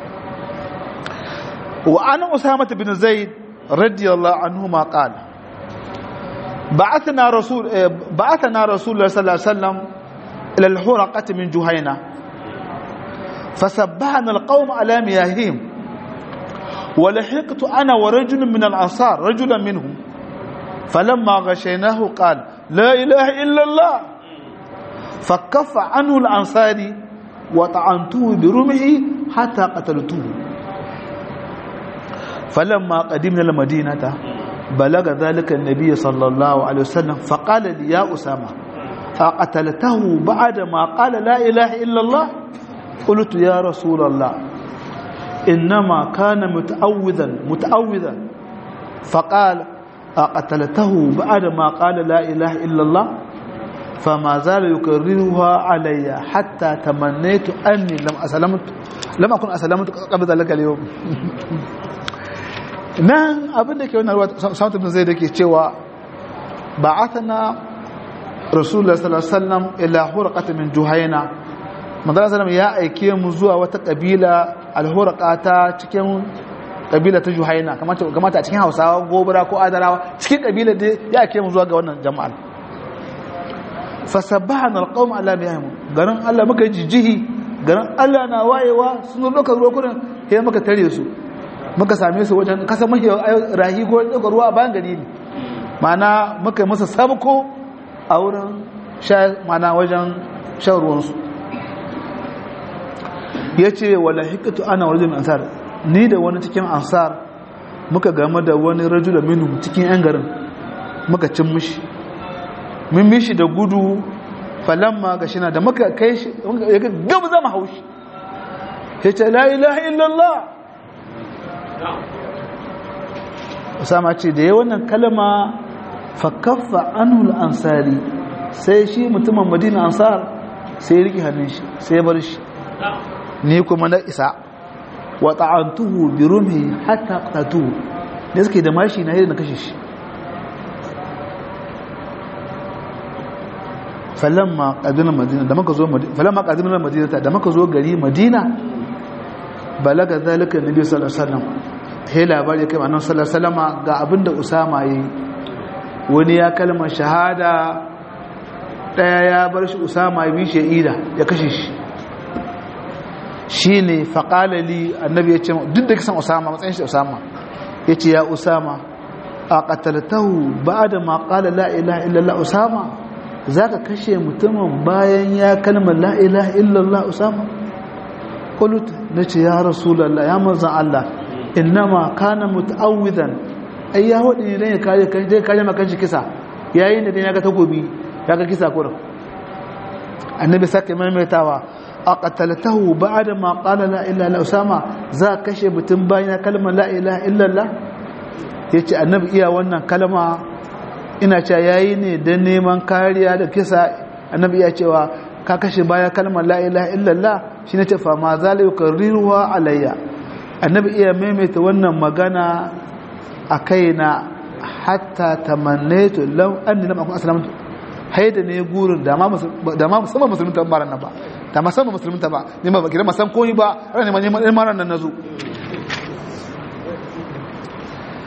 wa an usama bin zaid radiyallahu anhu ma qala ba'athna rasul sallallahu alaihi wasallam ila al-huraqah min juhayna fasabbahna al-qawm ala miyahihim ولحقت أنا ورجل من الأنصار رجلا منهم فلما غشيناه قال لا إله إلا الله فكف عنه الأنصاري وطعنته برمحه حتى قتلته فلما قدمنا المدينة بلغ ذلك النبي صلى الله عليه وسلم فقال لي يا أسامة أقتلته بعد ما قال لا إله إلا الله قلت يا رسول الله إنما كان متعوذا فقال أقتلته بعد ما قال لا إله إلا الله فما زال يكررها علي حتى تمنيت أني لم أكن أسلمت قبل ذلك اليوم nan abin da ke wannan ruwa sautin bin zai da ke cewa ba'athana rasulullah sallallahu alaihi wasallam ila hurqat min juhayna manzon sallallahu ya aike mu zuwa wata kabila al-hurqa ta cikin kabila ta juhayna kamata a cikin hausawa gobara ko adarawa cikin kabila da ya aike mu zuwa ga wannan jama'a fasabbahana al-qawm ala miyahim garin Allah muka jijihi garin Allah na wayewa sun lokacin rokunan sai muka tare su muka same su wajen kasa mahi rahi ko daga ruwa bayan gari ne mana muka yi masa sabko a wurin mana wajen shan ruwansu ya ce wala hikatu ana wajen ansar ni da wani cikin ansar muka game da wani rajula minu cikin yan garin muka cin mishi mun mishi da gudu falamma ga shina da muka kai shi ya gaba zama haushi ya ce la ilaha illallah Usama ce da ya wannan kalma fakaffa anul ansari sai shi mutumin Madina ansar sai ya rike hannun shi sai ya bar shi ni kuma na isa wa ta'antuhu bi rumhi hatta qatatuhu da suke da mashi na yadda na kashe shi falamma qadina madina da muka zo falamma qadina madina da muka zo gari Madina balaga zalika nabi sallallahu alaihi wasallam sai labari kai annabi sallallahu alaihi wasallam ga abinda Usama yi wani ya kalmar shahada daya ya bar shi Usama ya bi shahida ya kashe shi shine faqala li annabi ya ce duk da kisan Usama matsayin shi Usama yace ya Usama aqataltahu ba'da ma qala la ilaha illa Allah Usama zaka kashe mutumin bayan ya kalmar la ilaha illa Allah Usama قلت نتي يا رسول الله يا منزل الله انما كان متعوذا ai ya wadi ne ya kare kai dai kare maka shi kisa yayin da dai yaga takobi yaga kisa kurin annabi sake maimaitawa aqataltahu ba'da ma qala la ilaha illa usama za kashe mutum bayan kalmar la ilaha illa allah yace annabi iya wannan kalma ina cewa yayi ne dan neman kariya da kisa annabi ya cewa ka kashe baya kalmar la ilaha illallah shi ne ce fa ma zala yukarriruha alayya annabi iya maimaita wannan magana a kaina hatta tamannaitu law anni lam akun aslamtu haida ne gurin da ma musamman musulmin ta baran nan ba da musamman musulmin ta ba ne ba kira masan koyi ba ran ne ma ran nan nazo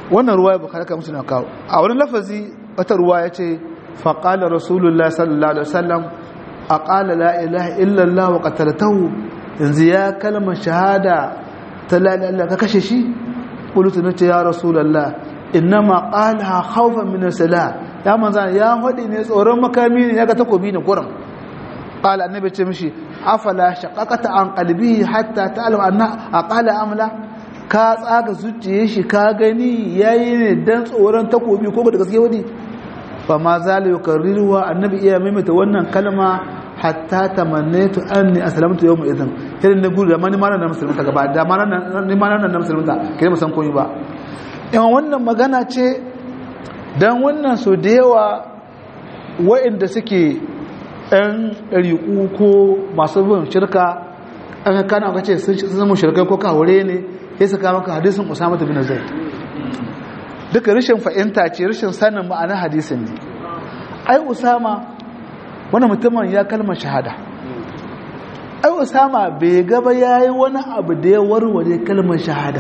wannan ruwaya bukhari ka muslim kawo a wani lafazi wata ruwaya ce faqala rasulullah sallallahu alaihi wasallam aqala la ilaha illa allah wa qataltahu yanzu ya kalmar shahada ta la ilaha illa ka kashe shi qultu nace ya rasulullah innama qalaha khawfan min as-salah ya manzan ya hadi ne tsoron makami ne yaga takobi ne kuran qala annabi ce mishi afala shaqaqata an qalbihi hatta ta'lam anna aqala amla ka tsaga zuciyar shi ka gani yayi ne dan tsoron takobi ko da gaske wadi fa ma zal yukarriruha annabi iya maimaita wannan kalma hatta tamannaitu anni aslamtu yawm idhan kiran na gudu da mani mana na musulunta gaba da mana na musulunta kai ba san komai ba in wannan magana ce dan wannan so da yawa waɗanda suke ɗan ɗariƙu ko masu bin shirka an kana ka ce sun zama shirkai ko kawure ne ya saka maka hadisin Usama bin Zaid duka rashin fahimta ce rashin sanin ma'anar hadisin ne ai Usama wani mutumin ya kalmar shahada ai Usama bai gaba yayi wani abu da ya warware kalmar shahada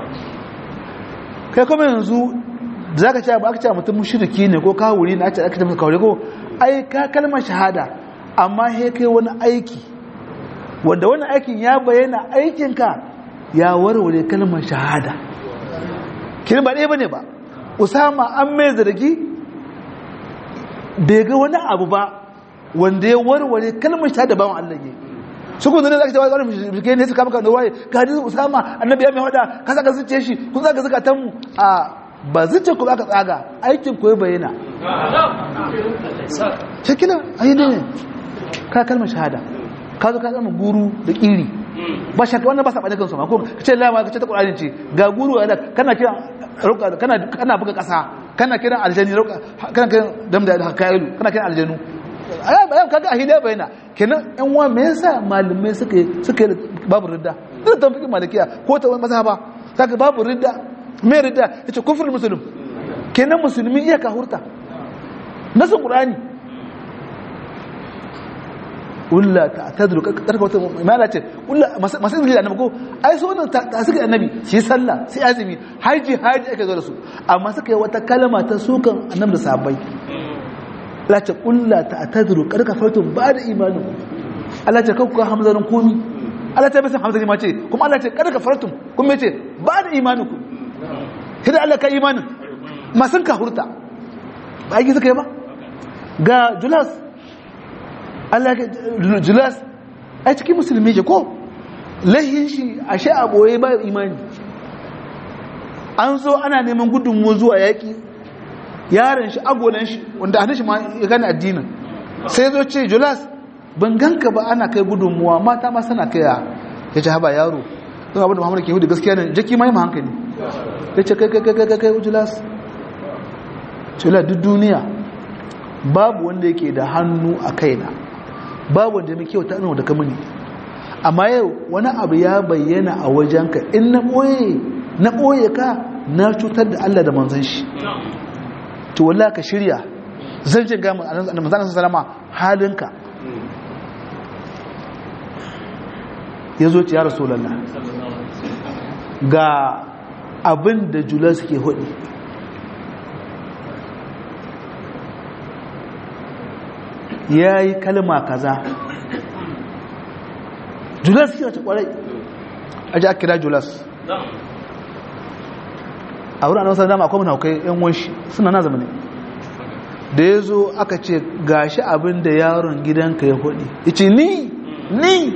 kai kuma yanzu zaka ce ba aka ce mutum mushriki ne ko kawuri ne aka ce kawure ko ai ka kalmar shahada amma he kai wani aiki wanda wani aikin ya bayyana aikinka ya warware kalmar shahada kin ba dai bane ba Usama an mai zargi bai ga wani abu ba wanda ya warware kalmar shahada ba Allah ne su kun ne zaka ce wani mushrike ne suka maka da waye ka ji Usama annabi ya mai hada ka saka zuce shi kun zaka zakatan mu a ba zuce ku aka tsaga aikin ku ya bayyana shekila ayi ne ka kalmar shahada ka zo ka zama guru da kiri ba shakka wannan ba sa bane kansu ma ko kace lama kace ta Qur'ani ce ga guru kana kira roka kana buga kasa kana kira aljani roka kana kira damda da kailu kana kira aljanu bayan kaga ahida bayana kenan ɗan uwa me yasa malume suke babu ridda duk tafsirin malikiya ko ta mazhaba saka babu ridda me ridda yace kufrul muslim kenan musulmi iya ka hurta nasu Qur'ani ulla ta'tadru karka wata imala ce ulla masu izgili annabi ko ai so wannan ta suka annabi shi sallah sai azumi haji ake zo da su amma suka yi wata kalma ta sukan annabi da sahabbai Allah ce ulla ta'tadru karka fartun ba da imanin Allah ce kanku hamzarin komi Allah ta bisa hamzari ma ce kuma Allah ce karka fartun kuma yace ba da imanin ku sai da Allah ka imanin masun ka hurta ba yi suka yi ba ga Julas Allah ya Julas a cikin musulmi ke ko lahin shi a sha aboye ba imani an zo ana neman gudunmu zuwa yaƙi yaron shi agolan shi wanda hannun shi ma ya gane addinin sai zo ce Julas ban ganka ba ana kai gudunmuwa mata ma sana kai ya ce haba yaro don abin da Muhammadu ke hudu gaskiya ne jaki ma yi ma hankali ya ce kai Julas duk duniya babu wanda yake da hannu a kaina babu wanda mai kyauta ina da kamuni amma yau wani abu ya bayyana a wajenka in na ɓoye ka na cutar da Allah da manzan shi to wallahi ka shirya zan jin ga manzan sallama halinka yazo ci ya rasulullah ga abin da Julas ke hudu ya yi kalma kaza Julas yana ta kwarai aji aka kira Julas a wurin annabi sallallahu akwai munaukai yan wanshi suna na zamani da ya zo aka ce gashi abin da yaron gidanka ya hudi yace ni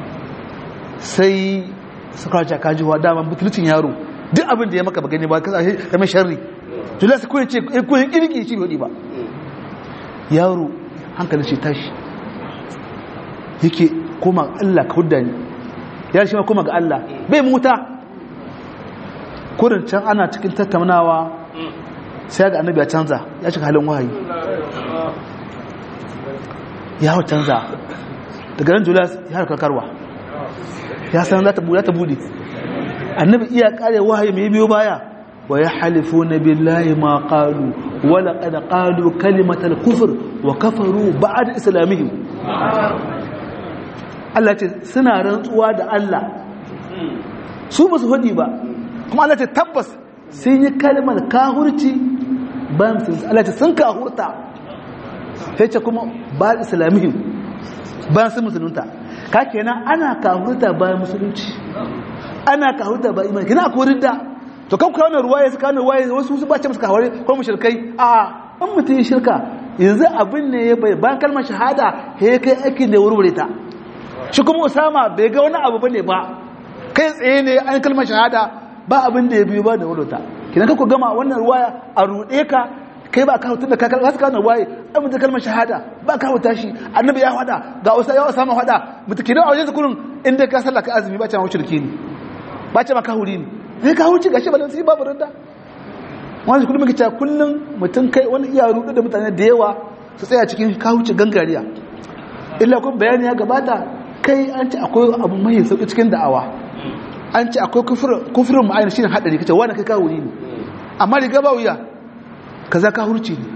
sai suka ce kaji wa dama butulcin yaro duk abin da ya maka ba gani ba ka sai mai sharri Julas ko yace ko yin kirki shi hudi ba yaro hankalin shi tashi yake koma Allah ka hudda ni ya shi ma koma ga Allah bai muta kurin can ana cikin tattaunawa sai ga annabi ya canza ya shiga halin wahayi ya hau canza daga ran Julas ya harkar karwa ya san za ta bude annabi iya kare wahayi mai biyo baya wa yahlifuna billahi ma qalu wa laqad qalu kalimatal kufr wa kafaru ba'da islamihim Allah ce suna rantsuwa da Allah su ba su hudi ba kuma Allah ce tabbas sun yi kalmar kahurci bayan musulunci Allah ce sun kahurta sai ce kuma ba islamihim bayan sun musulunta ka kenan ana kahurta bayan musulunci ana kahurta bayan imani kina akwai ridda to kan kawo na ruwaye suka na ruwaye wasu su bace musu kahware ko mushrikai a an mutum ya shirka yanzu abin ne ya bai bayan kalmar shahada he kai aikin da wurwure ta shi kuma Usama bai ga wani abu bane ba kai tsaye ne an kalmar shahada ba abin da ya biyo ba da wurwurta kidan ka ku gama wannan ruwaya a rude ka kai ba ka hutun da ka kalmar ka na ruwaye an mutum kalmar shahada ba ka huta shi annabi ya hada ga Usama hada mutukidan a wajen zukurun inda ka sallaka azumi ba ta mushriki ne ba ce maka huri ne sai ka huci gashi balan sai babu randa wani kullum muke cewa kullum mutum kai wani iya rudu da mutane da yawa su tsaya cikin ka huci gangariya illa kun bayani ya gabata kai an ce akwai abu mai sauki cikin da'awa an ce akwai kufurin ma'ayin shine hadari kace wani kai ka huri ne amma riga ba wuya kaza ka hurci ne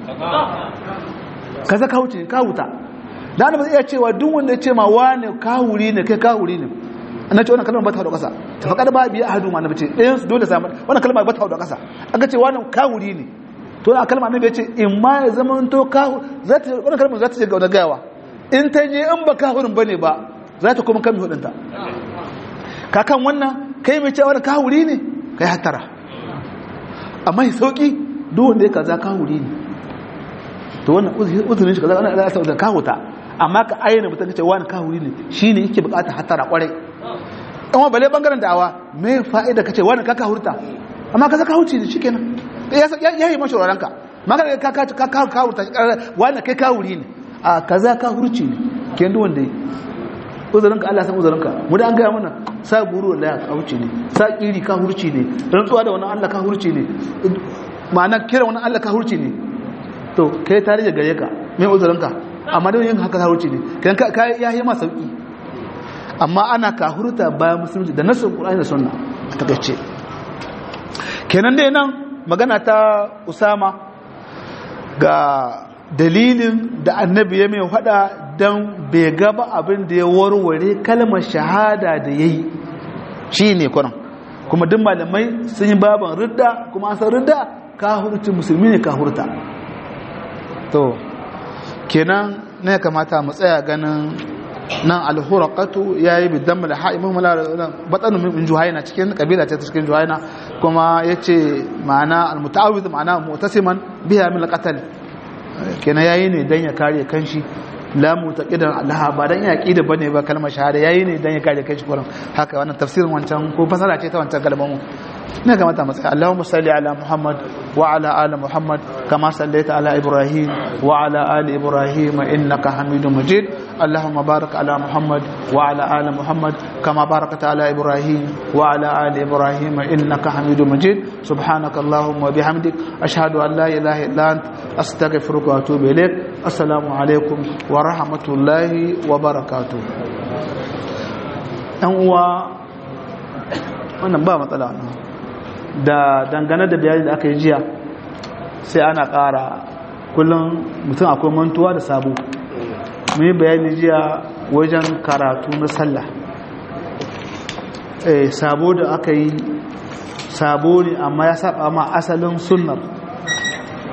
kaza ka huci ne ka huta da ana ba iya cewa duk wanda ya ce ma wani ka huri ne kai ka huri ne annace wannan kalmar ba ta hado kasa ta faqad ba biya ahadu ma annabi ce ɗayan su dole samu wannan kalmar ba ta hado kasa aka ce wannan kawuri ne to wannan kalmar annabi ya ce in ma ya zama to kahu wannan kalmar za ta je ga wani gayawa in ta je in ba kahurin bane ba za ta kuma kan hudun ta kakan wannan kai mai cewa wannan kawuri ne kai hatara amma sauki duk wanda ya kaza kawuri ne to wannan uzurin shi kaza wannan Allah ya sauka kahuta amma ka ayyana mutum ka ce wani kawuri ne shine yake bukata hatara kwarai amma bale bangaren da'awa me fa'ida kace wani ka hurta amma kaza ka huci shikenan ya yi mashi ranka magana ka hurta wani kai ka huri ne a kaza ka hurci ne ken duk wanda uzurinka Allah san uzurinka mu da an ga mana sa buru wallahi ka hurci ne sa kiri ka hurci ne rantsuwa da wannan Allah ka hurci ne ma'ana kira wannan Allah ka hurci ne to kai tare da gare ka me uzurinka amma da yin haka ka hurci ne kan ka ya yi ma sauki amma ana kahurta bayan musulunci da nasin Qur'ani da Sunna a takaice kenan dai nan magana ta Usama ga dalilin da annabi ya mai fada dan bai gaba abin da ya warware kalmar shahada da yayi shine Qur'an kuma duk malamai sun yi baban ridda kuma an san ridda kahurci musulmi ne kahurta to kenan ne kamata mu tsaya ganin nan alhuraqatu yayi bidan da ha'imun batanu min juhayna cikin kabila ta cikin juhayna kuma yace ma'ana almutaawwiz ma'ana mu'tasiman biha min alqatl kenan yayi ne dan ya kare kanshi la mutaqidan Allah ba dan ya aqida bane ba kalmar shahada yayi ne dan ya kare kanshi kullum haka wannan tafsirin wancan ko fasara ce ta wancan kalmar mu ne ga mata matsayi Allahumma salli ala Muhammad wa ala ali Muhammad kama sallaita ala Ibrahim wa ala ali Ibrahim innaka Hamidum Majid Allahumma barik ala Muhammad wa ala ali Muhammad kama barakta ala Ibrahim wa ala ali Ibrahim innaka Hamidum Majid subhanaka Allahumma wa bihamdik ashhadu an la ilaha illa ant astaghfiruka wa atubu ilaik assalamu alaikum wa rahmatullahi wa barakatuh dan uwa wannan ba matsala da dangane da bayani da aka yi jiya sai ana ƙara kullum mutum akwai mantuwa da sabo mun yi bayani jiya wajen karatu na sallah sabo da aka yi sabo ne amma ya saba ma asalin sunnar